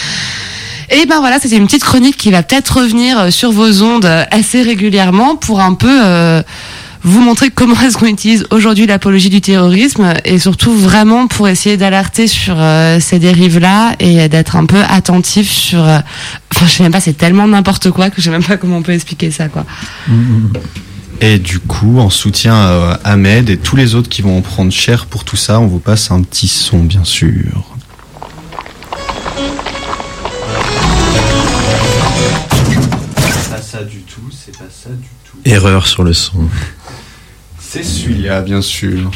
Et ben voilà, c'était une petite chronique qui va peut-être revenir sur vos ondes assez régulièrement pour un peu euh, vous montrer comment est-ce qu'on utilise aujourd'hui l'apologie du terrorisme et surtout vraiment pour essayer d'alerter sur euh, ces dérives-là et d'être un peu attentif sur... Euh, enfin, je sais même pas, c'est tellement n'importe quoi que je sais même pas comment on peut expliquer ça, quoi. Et du coup, en soutien à Ahmed et tous les autres qui vont en prendre cher pour tout ça, on vous passe un petit son, bien sûr. Ça du tout, c'est pas ça du tout. Erreur sur le son. C'est celui-là, bien sûr.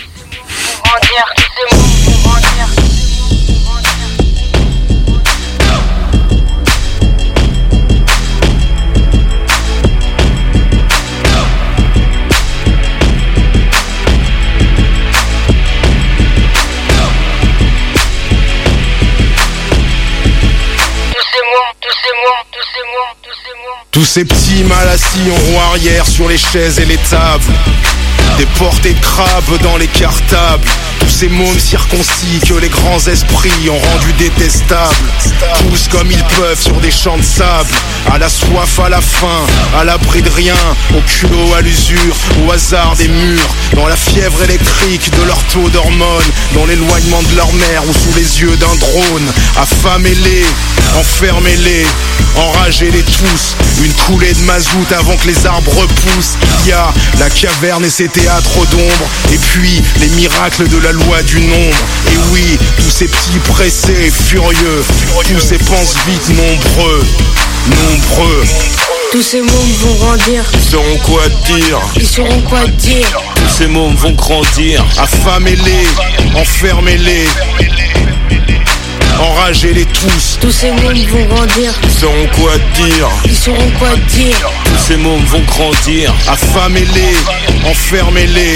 Tous ces petits mal assis en roue arrière sur les chaises et les tables, des portées de crabes dans les cartables. Tous ces mômes circoncis que les grands esprits ont rendus détestables, poussent comme ils peuvent sur des champs de sable, à la soif, à la faim, à l'abri de rien, au culot, à l'usure, au hasard des murs, dans la fièvre électrique de leur taux d'hormones, dans l'éloignement de leur mère ou sous les yeux d'un drone. Affamez-les, enfermez-les, enragez-les tous, une coulée de mazout avant que les arbres repoussent. Il y a la caverne et ses théâtres d'ombre, et puis les miracles de la loi du nombre. Et oui, tous ces petits pressés, furieux, tous ces pense vite nombreux, nombreux. Tous ces mômes vont grandir, ils sauront quoi dire, ils sauront quoi dire. Tous ces mômes vont grandir, affamez-les, enfermez-les, enragez-les tous. Tous ces mômes vont grandir, ils sauront quoi dire, ils sauront quoi dire. Tous ces mômes vont grandir, affamez-les, enfermez-les,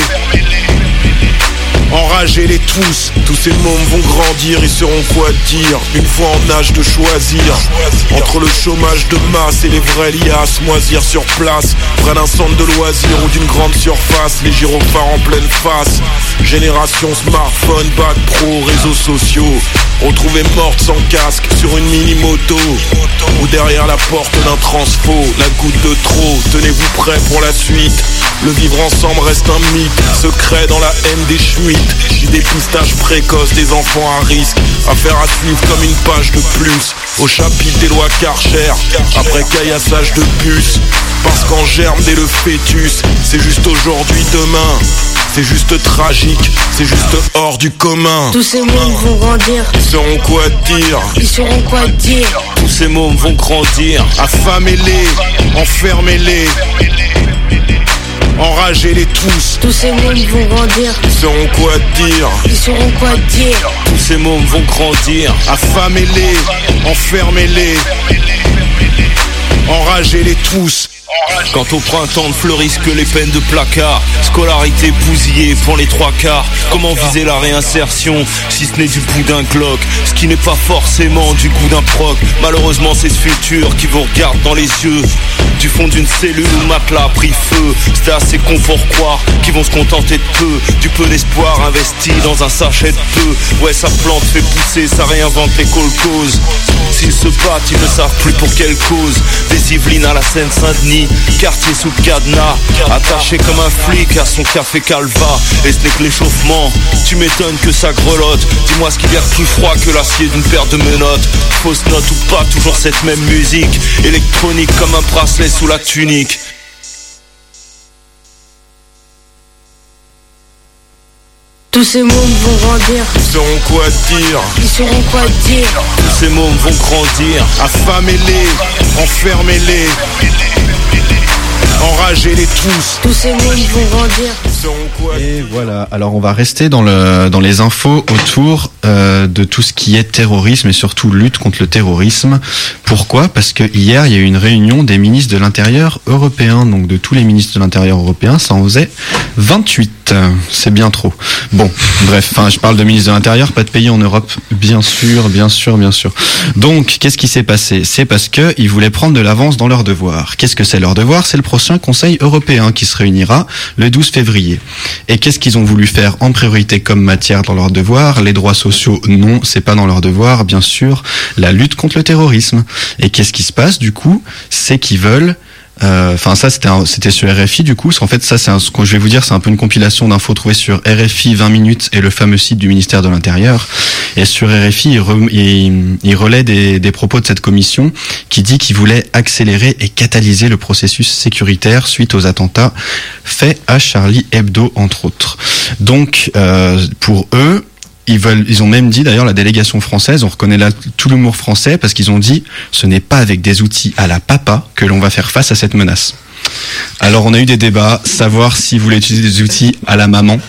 enragez-les tous. Tous ces mômes vont grandir, ils sauront quoi dire. Une fois en âge de choisir entre le chômage de masse et les vrais liasses, moisir sur place, près d'un centre de loisirs ou d'une grande surface, les gyrophares en pleine face. Génération smartphone, bac pro, réseaux sociaux, retrouvée morte sans casque sur une mini-moto ou derrière la porte d'un transfo. La goutte de trop, tenez-vous prêts pour la suite. Le vivre ensemble reste un mythe, secret dans la haine des schmitts. Du dépistage précoce des enfants à risque, affaire à suivre comme une page de plus au chapitre des lois Karcher, après caillassage de puces. Parce qu'en germe dès le fœtus, c'est juste aujourd'hui, demain. C'est juste tragique, c'est juste hors du commun. Tous ces mômes vont grandir. Ils sauront quoi dire. Ils sauront quoi dire. Tous ces mômes vont grandir. Affamez-les, enfermez-les, enragez-les tous. Tous ces mômes vont grandir. Ils sauront quoi dire. Ils sauront quoi dire. Tous ces mômes vont grandir. Affamez-les, enfermez-les, enragez-les tous. Quant au printemps ne fleurissent que les peines de placard. Scolarité bousillée pour les trois quarts. Comment viser la réinsertion si ce n'est du bout d'un Glock, ce qui n'est pas forcément du goût d'un proc. Malheureusement c'est ce futur qui vous regarde dans les yeux. Du fond d'une cellule où matelas a pris feu. C'était assez con pour croire qu'ils vont se contenter de peu. Du peu d'espoir investi dans un sachet de peu. Ouais, sa plante fait pousser, ça réinvente les colcoses. S'ils se battent, ils ne savent plus pour quelle cause. Des Yvelines à la Seine-Saint-Denis, quartier sous cadenas, attaché comme un flic à son café Calva. Et ce n'est que l'échauffement, tu m'étonnes que ça grelotte. Dis-moi ce qu'il y a de plus froid que l'acier d'une paire de menottes. Fausse note ou pas, toujours cette même musique, électronique comme un bracelet sous la tunique. Tous ces mômes vont grandir. Ils sauront quoi dire. Ils sauront quoi dire. Tous ces mômes vont grandir. Affamez-les, enfermez-les, enragez-les tous. Tous ces mômes vont grandir. Et voilà, alors on va rester dans, le, dans les infos autour euh, de tout ce qui est terrorisme et surtout lutte contre le terrorisme. Pourquoi ? Parce que hier il y a eu une réunion des ministres de l'Intérieur européens, donc de tous les ministres de l'Intérieur européens, ça en faisait vingt-huit. C'est bien trop. Bon, bref, enfin je parle de ministres de l'Intérieur, pas de pays en Europe, bien sûr, bien sûr, bien sûr. Donc, qu'est-ce qui s'est passé ? C'est parce que ils voulaient prendre de l'avance dans leurs devoirs. Qu'est-ce que c'est leur devoir ? C'est le prochain Conseil européen qui se réunira le douze février. Et qu'est-ce qu'ils ont voulu faire en priorité comme matière dans leurs devoirs ? Les droits sociaux, non, c'est pas dans leurs devoirs, bien sûr. La lutte contre le terrorisme. Et qu'est-ce qui se passe du coup ? C'est qu'ils veulent Enfin, euh, ça c'était un, c'était sur R F I du coup. En fait, ça c'est un, ce que je vais vous dire, c'est un peu une compilation d'infos trouvées sur R F I vingt minutes et le fameux site du ministère de l'Intérieur. Et sur R F I, il, re, il, il relaie des, des propos de cette commission qui dit qu'il voulait accélérer et catalyser le processus sécuritaire suite aux attentats faits à Charlie Hebdo entre autres. Donc, euh, pour eux. Ils veulent, ils ont même dit, d'ailleurs, la délégation française, on reconnaît là tout l'humour français, parce qu'ils ont dit, ce n'est pas avec des outils à la papa que l'on va faire face à cette menace. Alors, on a eu des débats, savoir s'ils voulaient utiliser des outils à la maman,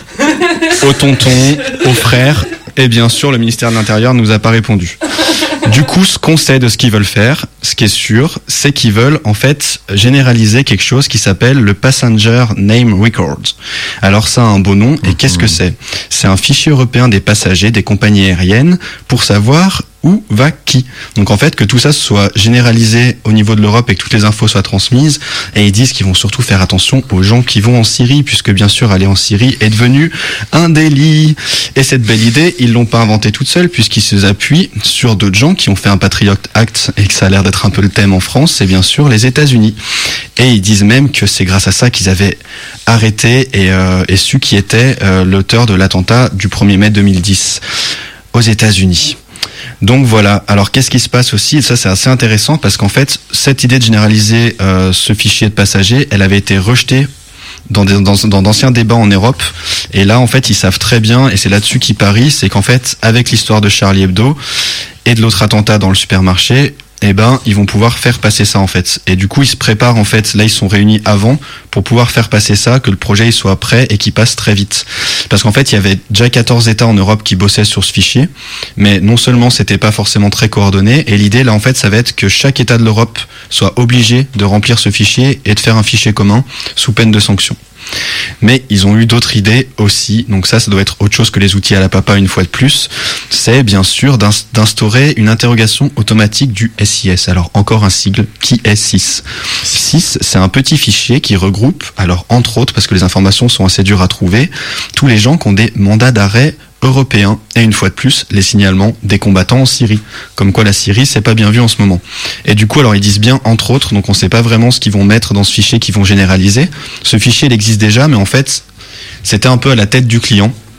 au tonton, au frère, et bien sûr, le ministère de l'Intérieur nous a pas répondu. Du coup, ce qu'on sait de ce qu'ils veulent faire, ce qui est sûr, c'est qu'ils veulent en fait généraliser quelque chose qui s'appelle le Passenger Name Record. Alors ça a un beau nom, et qu'est-ce que c'est ? C'est un fichier européen des passagers des compagnies aériennes pour savoir où va qui. Donc en fait, que tout ça soit généralisé au niveau de l'Europe et que toutes les infos soient transmises. Et ils disent qu'ils vont surtout faire attention aux gens qui vont en Syrie, puisque bien sûr aller en Syrie est devenu un délit. Et cette belle idée, ils l'ont pas inventée toute seule, puisqu'ils se appuient sur d'autres gens qui ont fait un Patriot Act, et que ça a l'air d'être un peu le thème en France, c'est bien sûr les États-Unis. Et ils disent même que c'est grâce à ça qu'ils avaient arrêté et, euh, et su qui était euh, l'auteur de l'attentat du premier mai deux mille dix aux États-Unis. Donc voilà, alors qu'est-ce qui se passe aussi ? Et ça c'est assez intéressant parce qu'en fait, cette idée de généraliser euh, ce fichier de passagers, elle avait été rejetée dans, des, dans, dans d'anciens débats en Europe. Et là en fait, ils savent très bien, et c'est là-dessus qu'ils parient, c'est qu'en fait, avec l'histoire de Charlie Hebdo et de l'autre attentat dans le supermarché, eh ben, ils vont pouvoir faire passer ça en fait. Et du coup, ils se préparent en fait. Là, ils sont réunis avant pour pouvoir faire passer ça, que le projet il soit prêt et qu'il passe très vite. Parce qu'en fait, il y avait déjà quatorze États en Europe qui bossaient sur ce fichier, mais non seulement c'était pas forcément très coordonné. Et l'idée là, en fait, ça va être que chaque État de l'Europe soit obligé de remplir ce fichier et de faire un fichier commun sous peine de sanction. Mais ils ont eu d'autres idées aussi, donc ça, ça doit être autre chose que les outils à la papa une fois de plus. C'est bien sûr d'instaurer une interrogation automatique du S I S. Alors encore un sigle, qui est S I S ? S I S, c'est un petit fichier qui regroupe, alors entre autres, parce que les informations sont assez dures à trouver, tous les gens qui ont des mandats d'arrêt européens, et une fois de plus, les signalements des combattants en Syrie. Comme quoi la Syrie, c'est pas bien vu en ce moment. Et du coup, alors ils disent bien entre autres, donc on sait pas vraiment ce qu'ils vont mettre dans ce fichier qu'ils vont généraliser. Ce fichier, il existe déjà, mais en fait, c'était un peu à la tête du client.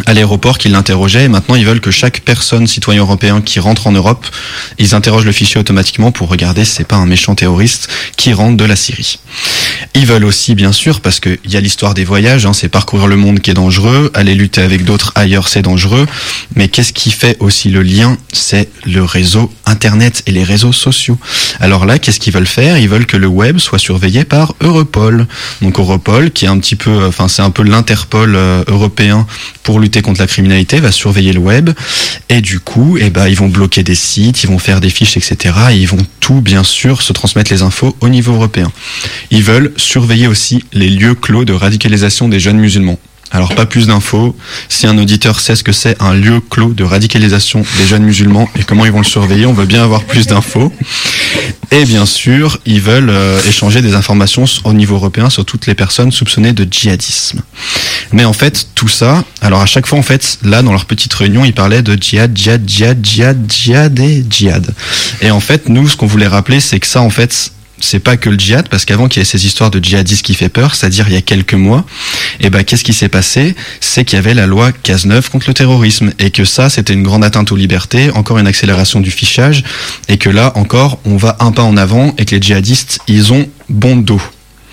à l'aéroport qui l'interrogeait, et maintenant ils veulent que chaque personne, citoyen européen qui rentre en Europe, ils interrogent le fichier automatiquement pour regarder si c'est pas un méchant terroriste qui rentre de la Syrie. Ils veulent aussi, bien sûr, parce qu'il y a l'histoire des voyages, hein, c'est parcourir le monde qui est dangereux, aller lutter avec d'autres ailleurs c'est dangereux, mais qu'est-ce qui fait aussi le lien? C'est le réseau Internet et les réseaux sociaux. Alors là, qu'est-ce qu'ils veulent faire? Ils veulent que le web soit surveillé par Europol. Donc Europol, qui est un petit peu, enfin c'est un peu l'Interpol euh, européen pour lutter contre la criminalité, va surveiller le web, et du coup, eh ben, ils vont bloquer des sites, ils vont faire des fiches, et cetera. Et ils vont tout, bien sûr, se transmettre les infos au niveau européen. Ils veulent surveiller aussi les lieux clos de radicalisation des jeunes musulmans. Alors pas plus d'infos, si un auditeur sait ce que c'est un lieu clos de radicalisation des jeunes musulmans et comment ils vont le surveiller, on veut bien avoir plus d'infos. Et bien sûr, ils veulent euh, échanger des informations au niveau européen sur toutes les personnes soupçonnées de djihadisme. Mais en fait, tout ça, alors à chaque fois en fait, là dans leur petite réunion, ils parlaient de djihad, djihad, djihad, djihad, djihad et djihad. Et en fait, nous, ce qu'on voulait rappeler, c'est que ça en fait, c'est pas que le djihad, parce qu'avant qu'il y ait ces histoires de djihadistes qui fait peur, c'est-à-dire il y a quelques mois, et ben qu'est-ce qui s'est passé? C'est qu'il y avait la loi Cazeneuve contre le terrorisme, et que ça, c'était une grande atteinte aux libertés, encore une accélération du fichage, et que là, encore, on va un pas en avant, et que les djihadistes, ils ont bon dos.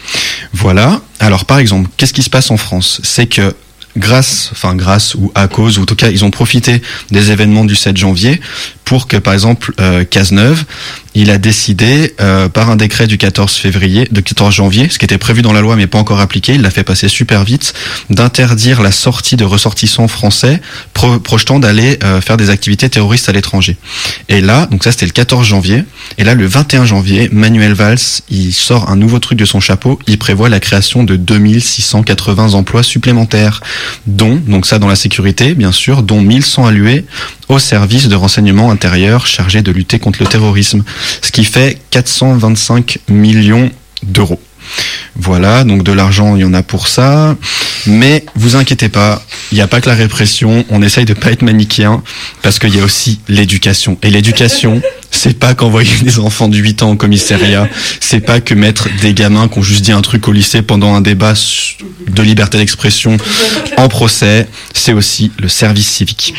Voilà. Alors, par exemple, qu'est-ce qui se passe en France? C'est que grâce, enfin grâce ou à cause, ou en tout cas, ils ont profité des événements du sept janvier pour que, par exemple, euh, Cazeneuve, il a décidé, euh, par un décret du quatorze février, de quatorze janvier, ce qui était prévu dans la loi mais pas encore appliqué, il l'a fait passer super vite, d'interdire la sortie de ressortissants français pro- projetant d'aller euh, faire des activités terroristes à l'étranger. Et là, donc ça c'était le quatorze janvier, et là le vingt et un janvier, Manuel Valls, il sort un nouveau truc de son chapeau, il prévoit la création de deux mille six cent quatre-vingts emplois supplémentaires, dont, donc ça dans la sécurité bien sûr, dont mille cent alloués au service de renseignement intérieur chargé de lutter contre le terrorisme, ce qui fait quatre cent vingt-cinq millions d'euros. Voilà, donc de l'argent, il y en a pour ça. Mais vous inquiétez pas, il n'y a pas que la répression, on essaye de pas être manichéen, parce qu'il y a aussi l'éducation. Et l'éducation, c'est pas qu'envoyer des enfants de huit ans au commissariat, c'est pas que mettre des gamins qui ont juste dit un truc au lycée pendant un débat de liberté d'expression en procès, c'est aussi le service civique.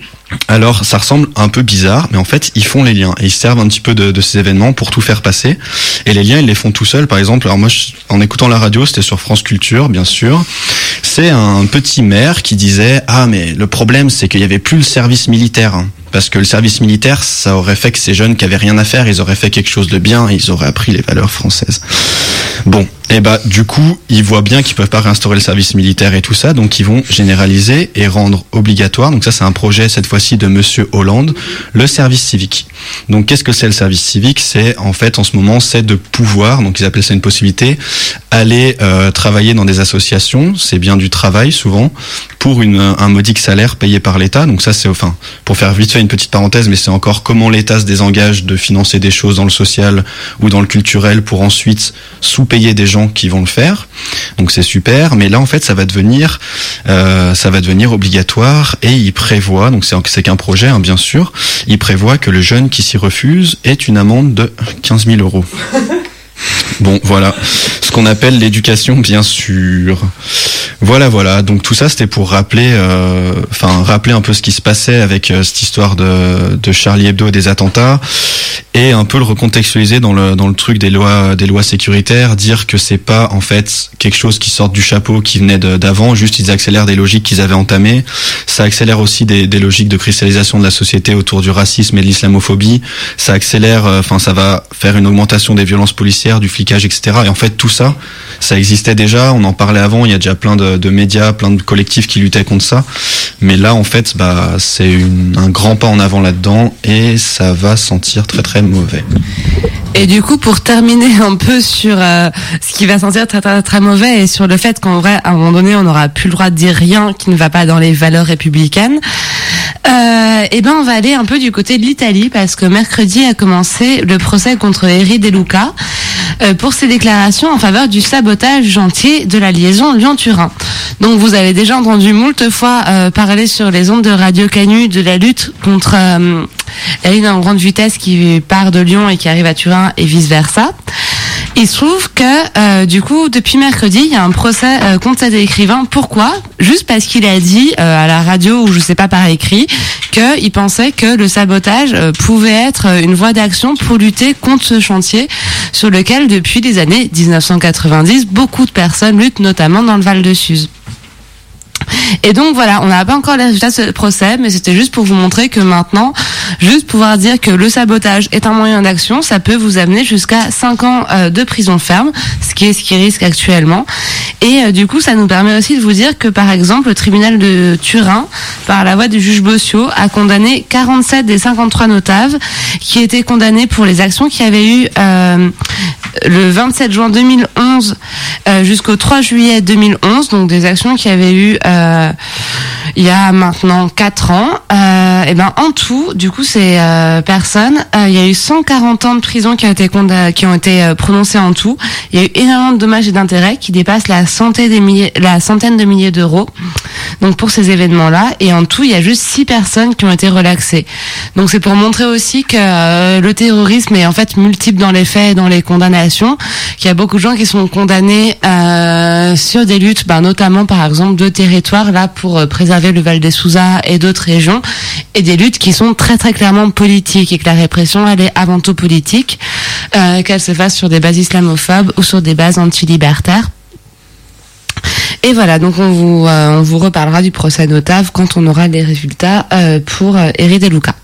Alors, ça ressemble un peu bizarre, mais en fait, ils font les liens et ils servent un petit peu de, de ces événements pour tout faire passer. Et les liens, ils les font tout seuls. Par exemple, alors moi, je, en écoutant la radio, c'était sur France Culture, bien sûr. C'est un petit maire qui disait « Ah, mais le problème, c'est qu'il y avait plus le service militaire. Hein. Parce que le service militaire, ça aurait fait que ces jeunes qui avaient rien à faire, ils auraient fait quelque chose de bien et ils auraient appris les valeurs françaises. » Bon, et bah du coup, ils voient bien qu'ils peuvent pas réinstaurer le service militaire et tout ça, donc ils vont généraliser et rendre obligatoire. Donc ça, c'est un projet cette fois-ci de Monsieur Hollande, le service civique. Donc qu'est-ce que c'est le service civique? C'est en fait en ce moment, c'est de pouvoir, donc ils appellent ça une possibilité, aller euh, travailler dans des associations. C'est bien du travail souvent pour une un modique salaire payé par l'État. Donc ça, c'est enfin pour faire vite fait une petite parenthèse, mais c'est encore comment l'État se désengage de financer des choses dans le social ou dans le culturel pour ensuite sous-payer des gens qui vont le faire. Donc c'est super, mais là en fait ça va devenir euh, ça va devenir obligatoire et il prévoit, donc c'est, c'est qu'un projet hein, bien sûr, il prévoit que le jeune qui s'y refuse ait une amende de quinze mille euros. Bon, voilà, ce qu'on appelle l'éducation, bien sûr. Voilà, voilà. Donc tout ça, c'était pour rappeler, euh, enfin rappeler un peu ce qui se passait avec euh, cette histoire de, de Charlie Hebdo et des attentats, et un peu le recontextualiser dans le dans le truc des lois des lois sécuritaires, dire que c'est pas en fait quelque chose qui sort du chapeau, qui venait de, d'avant. Juste, ils accélèrent des logiques qu'ils avaient entamées. Ça accélère aussi des, des logiques de cristallisation de la société autour du racisme et de l'islamophobie. Ça accélère, enfin, euh, ça va faire une augmentation des violences policières, du flicage, et cetera. Et en fait, tout ça, ça existait déjà. On en parlait avant. Il y a déjà plein de, de médias, plein de collectifs qui luttaient contre ça. Mais là, en fait, bah, c'est une, un grand pas en avant là-dedans, et ça va sentir très très mauvais. Et du coup, pour terminer un peu sur euh, ce qui va sentir très, très très mauvais et sur le fait qu'en vrai, à un moment donné, on n'aura plus le droit de dire rien qui ne va pas dans les valeurs républicaines, euh, et ben on va aller un peu du côté de l'Italie, parce que mercredi a commencé le procès contre Eri De Luca euh, pour ses déclarations en faveur du sabotage du chantier de la liaison Lyon-Turin. Donc vous avez déjà entendu moult fois euh, parler sur les ondes de Radio Canu de la lutte contre euh, la ligne en grande vitesse qui part de Lyon et qui arrive à Turin et vice versa. Il se trouve que euh, du coup, depuis mercredi, il y a un procès euh, contre cet écrivain. Pourquoi ? Juste parce qu'il a dit euh, à la radio, ou je sais pas par écrit, qu'il pensait que le sabotage euh, pouvait être une voie d'action pour lutter contre ce chantier sur lequel, depuis les années dix-neuf cent quatre-vingt-dix, beaucoup de personnes luttent, notamment dans le Val de Suse. Et donc voilà, on n'a pas encore les résultats de ce procès, mais c'était juste pour vous montrer que maintenant, juste pouvoir dire que le sabotage est un moyen d'action, ça peut vous amener jusqu'à cinq ans euh, de prison ferme, ce qui est ce qui risque actuellement. Et euh, du coup, ça nous permet aussi de vous dire que par exemple, le tribunal de Turin, par la voix du juge Bossio, a condamné quarante-sept des cinquante-trois notables qui étaient condamnés pour les actions qui avaient eu euh, le vingt-sept juin deux mille onze euh, jusqu'au trois juillet deux mille onze, donc des actions qui avaient eu euh, il y a maintenant quatre ans. Euh, et ben en tout, du coup, ces euh, personnes, euh, il y a eu cent quarante ans de prison qui ont été conda- qui ont été euh, prononcés en tout. Il y a eu énormément de dommages et d'intérêts qui dépassent la centaine des milliers, la centaine de milliers d'euros. Donc pour ces événements-là, et en tout, il y a juste six personnes qui ont été relaxées. Donc c'est pour montrer aussi que euh, le terrorisme est en fait multiple dans les faits et dans les condamnations. Qu'il y a beaucoup de gens qui sont condamnés euh, sur des luttes, ben, notamment par exemple de territoires là pour euh, préserver le Val des Souzas et d'autres régions, et des luttes qui sont très très clairement politiques, et que la répression elle est avant tout politique, euh, qu'elle se fasse sur des bases islamophobes ou sur des bases anti-libertaires. Et voilà, donc on vous euh, on vous reparlera du procès Notave quand on aura les résultats euh, pour euh, Eri De Luca.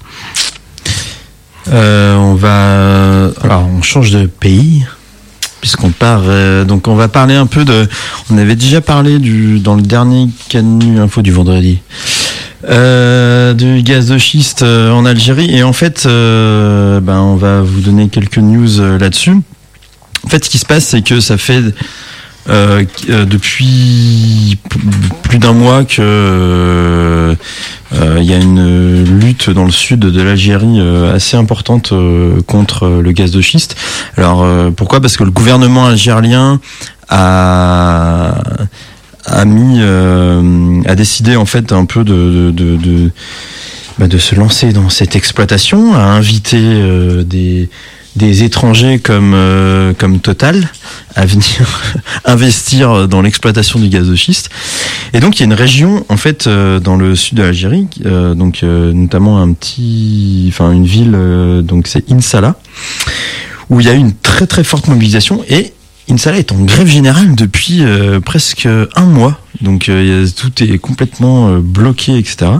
Euh, on va alors on change de pays puisqu'on part euh, donc on va parler un peu de on avait déjà parlé du dans le dernier Canu Info du vendredi euh, du gaz de schiste euh, en Algérie, et en fait euh, ben on va vous donner quelques news euh, là-dessus. En fait, ce qui se passe, c'est que ça fait Euh, euh, depuis p- plus d'un mois que euh, euh, y a une lutte dans le sud de l'Algérie euh, assez importante euh, contre le gaz de schiste. Alors euh, pourquoi ? Parce que le gouvernement algérien a a mis euh, a décidé en fait un peu de de de, de, bah, de se lancer dans cette exploitation, a invité euh, des des étrangers comme euh, comme Total à venir investir dans l'exploitation du gaz de schiste. Et donc il y a une région en fait euh, dans le sud de l'Algérie, euh, donc euh, notamment un petit, enfin une ville, euh, donc c'est Insala, où il y a eu une très très forte mobilisation, et Insala est en grève générale depuis euh, presque un mois. Donc euh, tout est complètement euh, bloqué, et cetera.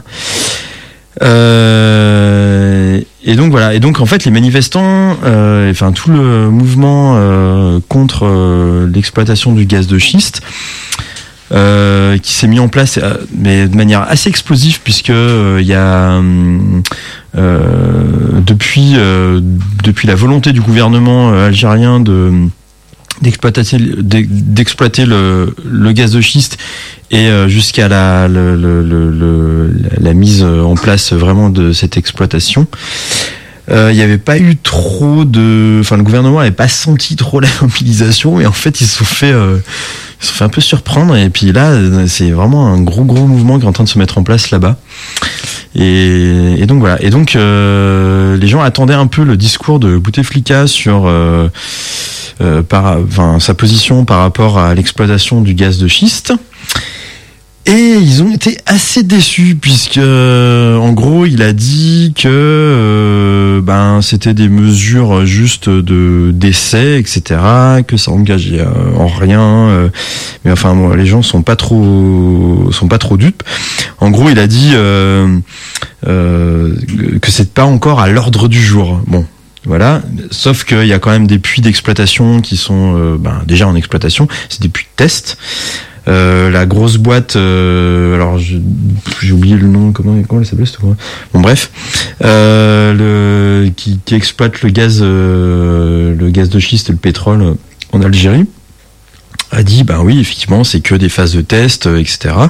Euh, et donc voilà. Et donc en fait les manifestants, euh, enfin tout le mouvement euh, contre euh, l'exploitation du gaz de schiste, euh, qui s'est mis en place, euh, mais de manière assez explosive, puisque il euh, y a euh, depuis euh, depuis la volonté du gouvernement euh, algérien de d'exploiter d'exploiter le, le gaz de schiste, et jusqu'à la, le, le, le, la mise en place vraiment de cette exploitation, euh, il n'y avait pas eu trop de, enfin le gouvernement n'avait pas senti trop la mobilisation, et en fait ils se sont fait euh, ils se sont fait un peu surprendre, et puis là c'est vraiment un gros gros mouvement qui est en train de se mettre en place là-bas. Et, et donc voilà. Et donc euh, les gens attendaient un peu le discours de Bouteflika sur euh, euh, par, enfin, sa position par rapport à l'exploitation du gaz de schiste. Et ils ont été assez déçus, puisque en gros il a dit que euh, ben c'était des mesures juste de d'essai, et cetera, que ça engageait euh, en rien. Euh, mais enfin bon, les gens sont pas trop sont pas trop dupes. En gros il a dit euh, euh, que c'est pas encore à l'ordre du jour. Bon. Voilà, sauf qu'il y a quand même des puits d'exploitation qui sont euh, ben, déjà en exploitation, c'est des puits de test. Euh, la grosse boîte, euh, alors je, j'ai oublié le nom, comment, comment elle s'appelait cette fois ? Bon bref, euh, le, qui, qui exploite le gaz, euh, le gaz de schiste et le pétrole en Algérie, a dit ben oui effectivement c'est que des phases de test, et cetera.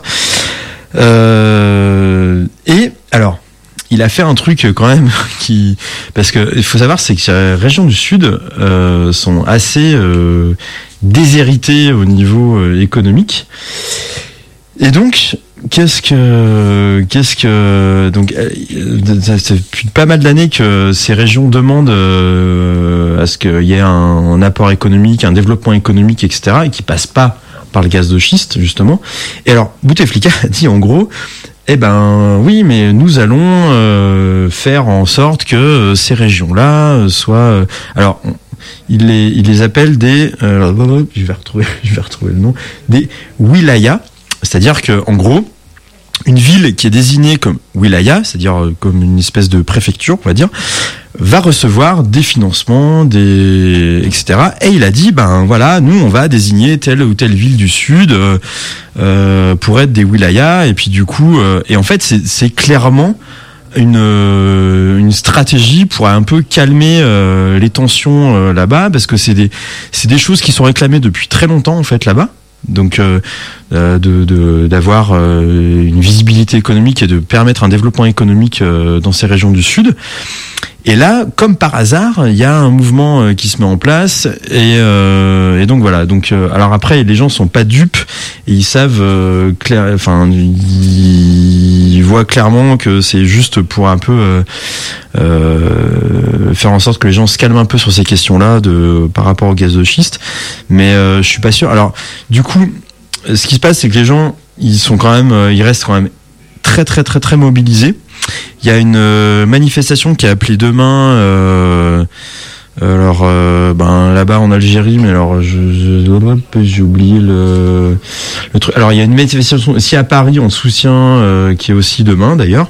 Euh, et alors. Il a fait un truc quand même qui, parce que il faut savoir, c'est que les régions du sud euh, sont assez euh, déshéritées au niveau euh, économique, et donc qu'est-ce que, qu'est-ce que, donc, ça fait depuis pas mal d'années que ces régions demandent euh, à ce qu'il y ait un, un apport économique, un développement économique, et cetera, et qui passe pas par le gaz de schiste, justement. Et alors, Bouteflika a dit en gros, eh ben oui, mais nous allons euh, faire en sorte que euh, ces régions-là soient. Euh, alors, on, il les, il les appelle des. Euh, je vais retrouver, je vais retrouver le nom. Des wilayas, c'est-à-dire que en gros, une ville qui est désignée comme wilaya, c'est-à-dire euh, comme une espèce de préfecture, on va dire, va recevoir des financements, des et cetera. Et il a dit, ben voilà, nous on va désigner telle ou telle ville du sud euh, euh, pour être des wilayas. Et puis du coup, euh, et en fait c'est, c'est clairement une euh, une stratégie pour un peu calmer euh, les tensions euh, là-bas, parce que c'est des c'est des choses qui sont réclamées depuis très longtemps en fait là-bas. Donc euh, de, de d'avoir euh, une visibilité économique et de permettre un développement économique euh, dans ces régions du sud. Et là, comme par hasard, il y a un mouvement euh, qui se met en place, et, euh, et donc voilà. Donc, euh, alors après, les gens sont pas dupes et ils savent, euh, clair, enfin, ils, ils voient clairement que c'est juste pour un peu euh, euh, faire en sorte que les gens se calment un peu sur ces questions-là de par rapport au gaz de schiste. Mais euh, je suis pas sûr. Alors, du coup, ce qui se passe, c'est que les gens, ils sont quand même, ils restent quand même très très très très mobilisés. Il y a une euh, manifestation qui est appelée demain. Euh, alors, euh, ben là-bas en Algérie, mais alors je, je j'ai oublié le, le truc. Alors il y a une manifestation aussi à Paris en soutien euh, qui est aussi demain d'ailleurs.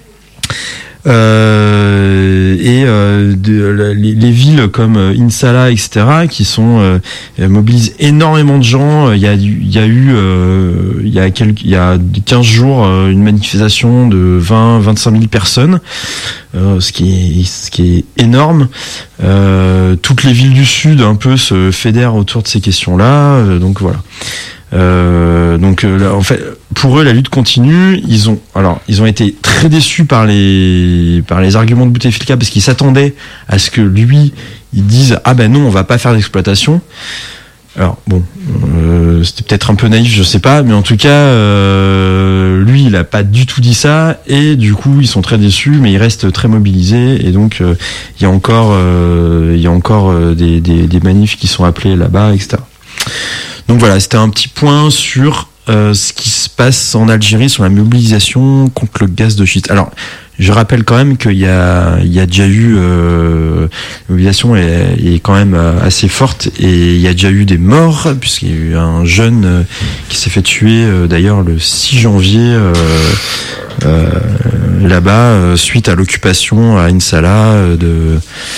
Euh, et euh, de, les, les villes comme Insala, et cetera, qui sont euh, mobilisent énormément de gens. Il y a, il y a eu, euh, il y a quelques, il y a quinze jours, euh, une manifestation de vingt, vingt-cinq mille personnes, euh, ce qui est, ce qui est énorme. Euh, toutes les villes du sud un peu se fédèrent autour de ces questions-là. Euh, donc voilà. Euh, donc euh, là, en fait, pour eux, la lutte continue. Ils ont, alors, ils ont été très déçus par les par les arguments de Bouteflika parce qu'ils s'attendaient à ce que lui, il dise ah ben non, on va pas faire d'exploitation. Alors bon, euh, c'était peut-être un peu naïf, je sais pas, mais en tout cas, euh, lui, il a pas du tout dit ça, et du coup, ils sont très déçus, mais ils restent très mobilisés, et donc il euh, y a encore, il euh, y a encore euh, des, des des manifs qui sont appelés là-bas, et cetera. Donc voilà, c'était un petit point sur euh, ce qui se passe en Algérie sur la mobilisation contre le gaz de schiste. Alors, je rappelle quand même qu'il y a, il y a déjà eu euh, la mobilisation est, est quand même assez forte, et il y a déjà eu des morts puisqu'il y a eu un jeune euh, qui s'est fait tuer euh, d'ailleurs le six janvier euh, euh, là-bas euh, suite à l'occupation à Insala euh, de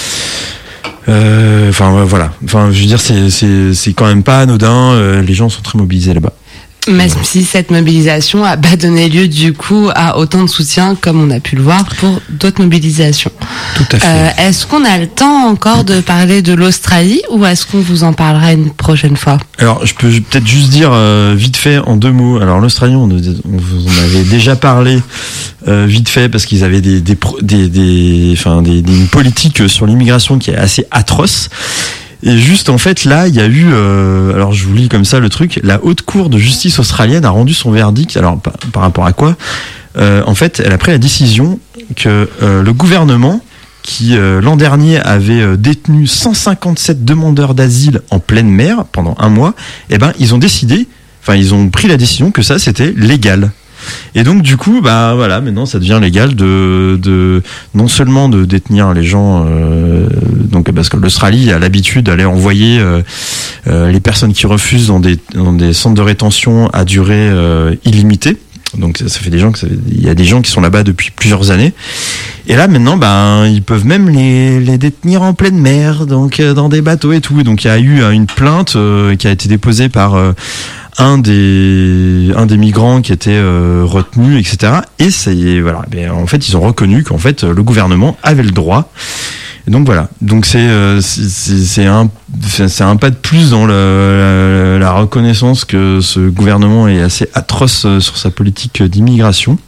Euh, enfin voilà. Enfin, je veux dire, c'est c'est c'est quand même pas anodin. Euh, les gens sont très mobilisés là-bas. Même si cette mobilisation a pas donné lieu du coup à autant de soutien comme on a pu le voir pour d'autres mobilisations. Tout à fait. Euh, est-ce qu'on a le temps encore de parler de l'Australie, ou est-ce qu'on vous en parlera une prochaine fois? Alors, je peux peut-être juste dire euh, vite fait en deux mots. Alors, l'Australie, on, on vous en avait déjà parlé euh, vite fait parce qu'ils avaient des des des des enfin des, des une politique sur l'immigration qui est assez atroce. Et juste en fait là, il y a eu, euh, alors je vous lis comme ça le truc, la haute cour de justice australienne a rendu son verdict. Alors par, par rapport à quoi euh, En fait, elle a pris la décision que euh, le gouvernement, qui euh, l'an dernier avait euh, détenu cent cinquante-sept demandeurs d'asile en pleine mer pendant un mois, eh ben ils ont décidé, enfin ils ont pris la décision que ça c'était légal. Et donc du coup, bah voilà, maintenant ça devient légal de, de non seulement de détenir les gens, euh, donc parce que l'Australie a l'habitude d'aller envoyer euh, euh, les personnes qui refusent dans des dans des centres de rétention à durée euh, illimitée. Donc ça, ça fait des gens que ça, il y a des gens qui sont là-bas depuis plusieurs années. Et là maintenant, ben ils peuvent même les les détenir en pleine mer, donc euh, dans des bateaux et tout. Et donc il y a eu euh, une plainte euh, qui a été déposée par euh, un des un des migrants qui était euh, retenu, et cetera. Et ça y est, voilà. Ben, en fait, ils ont reconnu qu'en fait le gouvernement avait le droit. Et donc voilà. Donc c'est euh, c'est, c'est un c'est un pas de plus dans le, la, la reconnaissance que ce gouvernement est assez atroce sur sa politique d'immigration.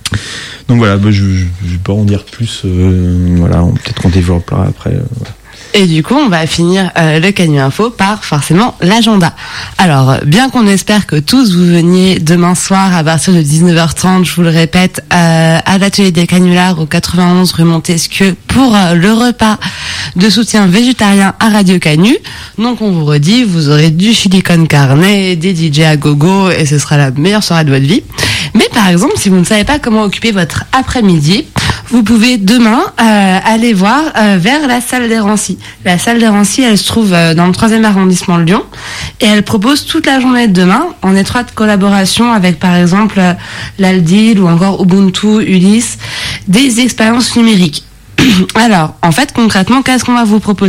Donc voilà, ben, je, je je vais pas en dire plus. Euh, voilà, peut-être qu'on développera après. Euh, voilà. Et du coup, on va finir euh, le Canu Info par forcément l'agenda. Alors, bien qu'on espère que tous vous veniez demain soir à partir de dix-neuf heures trente, je vous le répète, euh, à l'atelier des canulars au quatre-vingt-onze rue Montesquieu pour euh, le repas de soutien végétarien à Radio Canu. Donc, on vous redit, vous aurez du chili con carne, des D J à gogo et ce sera la meilleure soirée de votre vie. Mais par exemple, si vous ne savez pas comment occuper votre après-midi, vous pouvez demain euh, aller voir euh, vers la salle des Rancy. La salle des Rancy, elle se trouve euh, dans le troisième arrondissement de Lyon et elle propose toute la journée de demain en étroite collaboration avec par exemple euh, l'Aldil ou encore Ubuntu, Ulysse, des expériences numériques. Alors, en fait, concrètement, qu'est-ce qu'on va vous proposer ?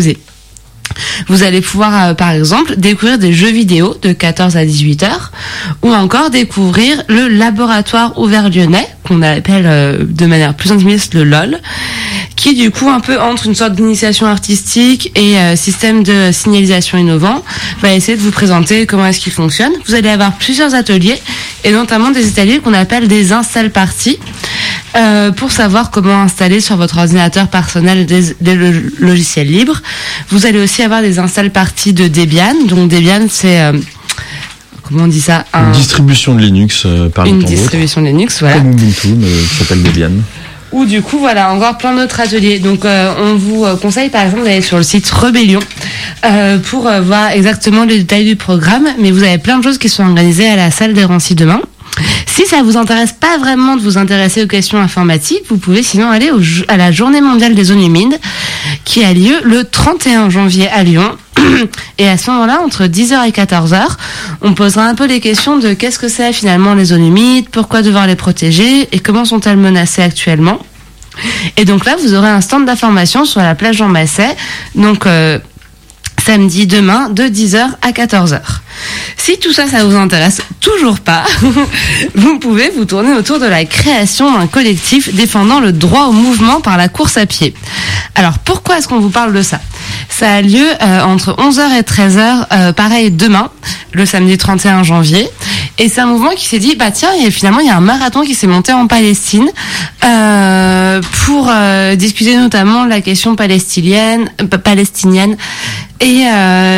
Vous allez pouvoir, euh, par exemple, découvrir des jeux vidéo de quatorze à dix-huit heures ou encore découvrir le laboratoire ouvert lyonnais, qu'on appelle euh, de manière plus intimiste le L O L, qui du coup, un peu entre une sorte d'initiation artistique et euh, système de signalisation innovant, va essayer de vous présenter comment est-ce qu'il fonctionne. Vous allez avoir plusieurs ateliers et notamment des ateliers qu'on appelle des install parties. Euh, pour savoir comment installer sur votre ordinateur personnel des, des lo- logiciels libres. Vous allez aussi avoir des install parties de Debian. Donc Debian, c'est euh, comment on dit ça, un, une distribution de Linux euh, par une distribution de Linux, voilà. Comme Ubuntu, mais qui s'appelle Debian. Ou du coup, voilà, encore plein d'autres ateliers. Donc, euh, on vous euh, conseille par exemple d'aller sur le site Rebellion euh, pour euh, voir exactement les détails du programme. Mais vous avez plein de choses qui sont organisées à la salle des Rancy demain. Si ça vous intéresse pas vraiment de vous intéresser aux questions informatiques, vous pouvez sinon aller au, à la Journée mondiale des zones humides qui a lieu le trente et un janvier à Lyon. Et à ce moment-là, entre dix heures et quatorze heures, on posera un peu les questions de qu'est-ce que c'est finalement les zones humides, pourquoi devoir les protéger et comment sont-elles menacées actuellement. Et donc là, vous aurez un stand d'information sur la plage Jean Masset. Donc euh, samedi demain de dix heures à quatorze heures. Si tout ça, ça vous intéresse toujours pas, vous pouvez vous tourner autour de la création d'un collectif défendant le droit au mouvement par la course à pied. Alors, pourquoi est-ce qu'on vous parle de ça ? Ça a lieu euh, entre onze heures et treize heures, euh, pareil demain, le samedi trente et un janvier. Et c'est un mouvement qui s'est dit, bah tiens, et finalement, il y a un marathon qui s'est monté en Palestine euh, pour euh, discuter notamment de la question palestinienne, euh, palestinienne et euh,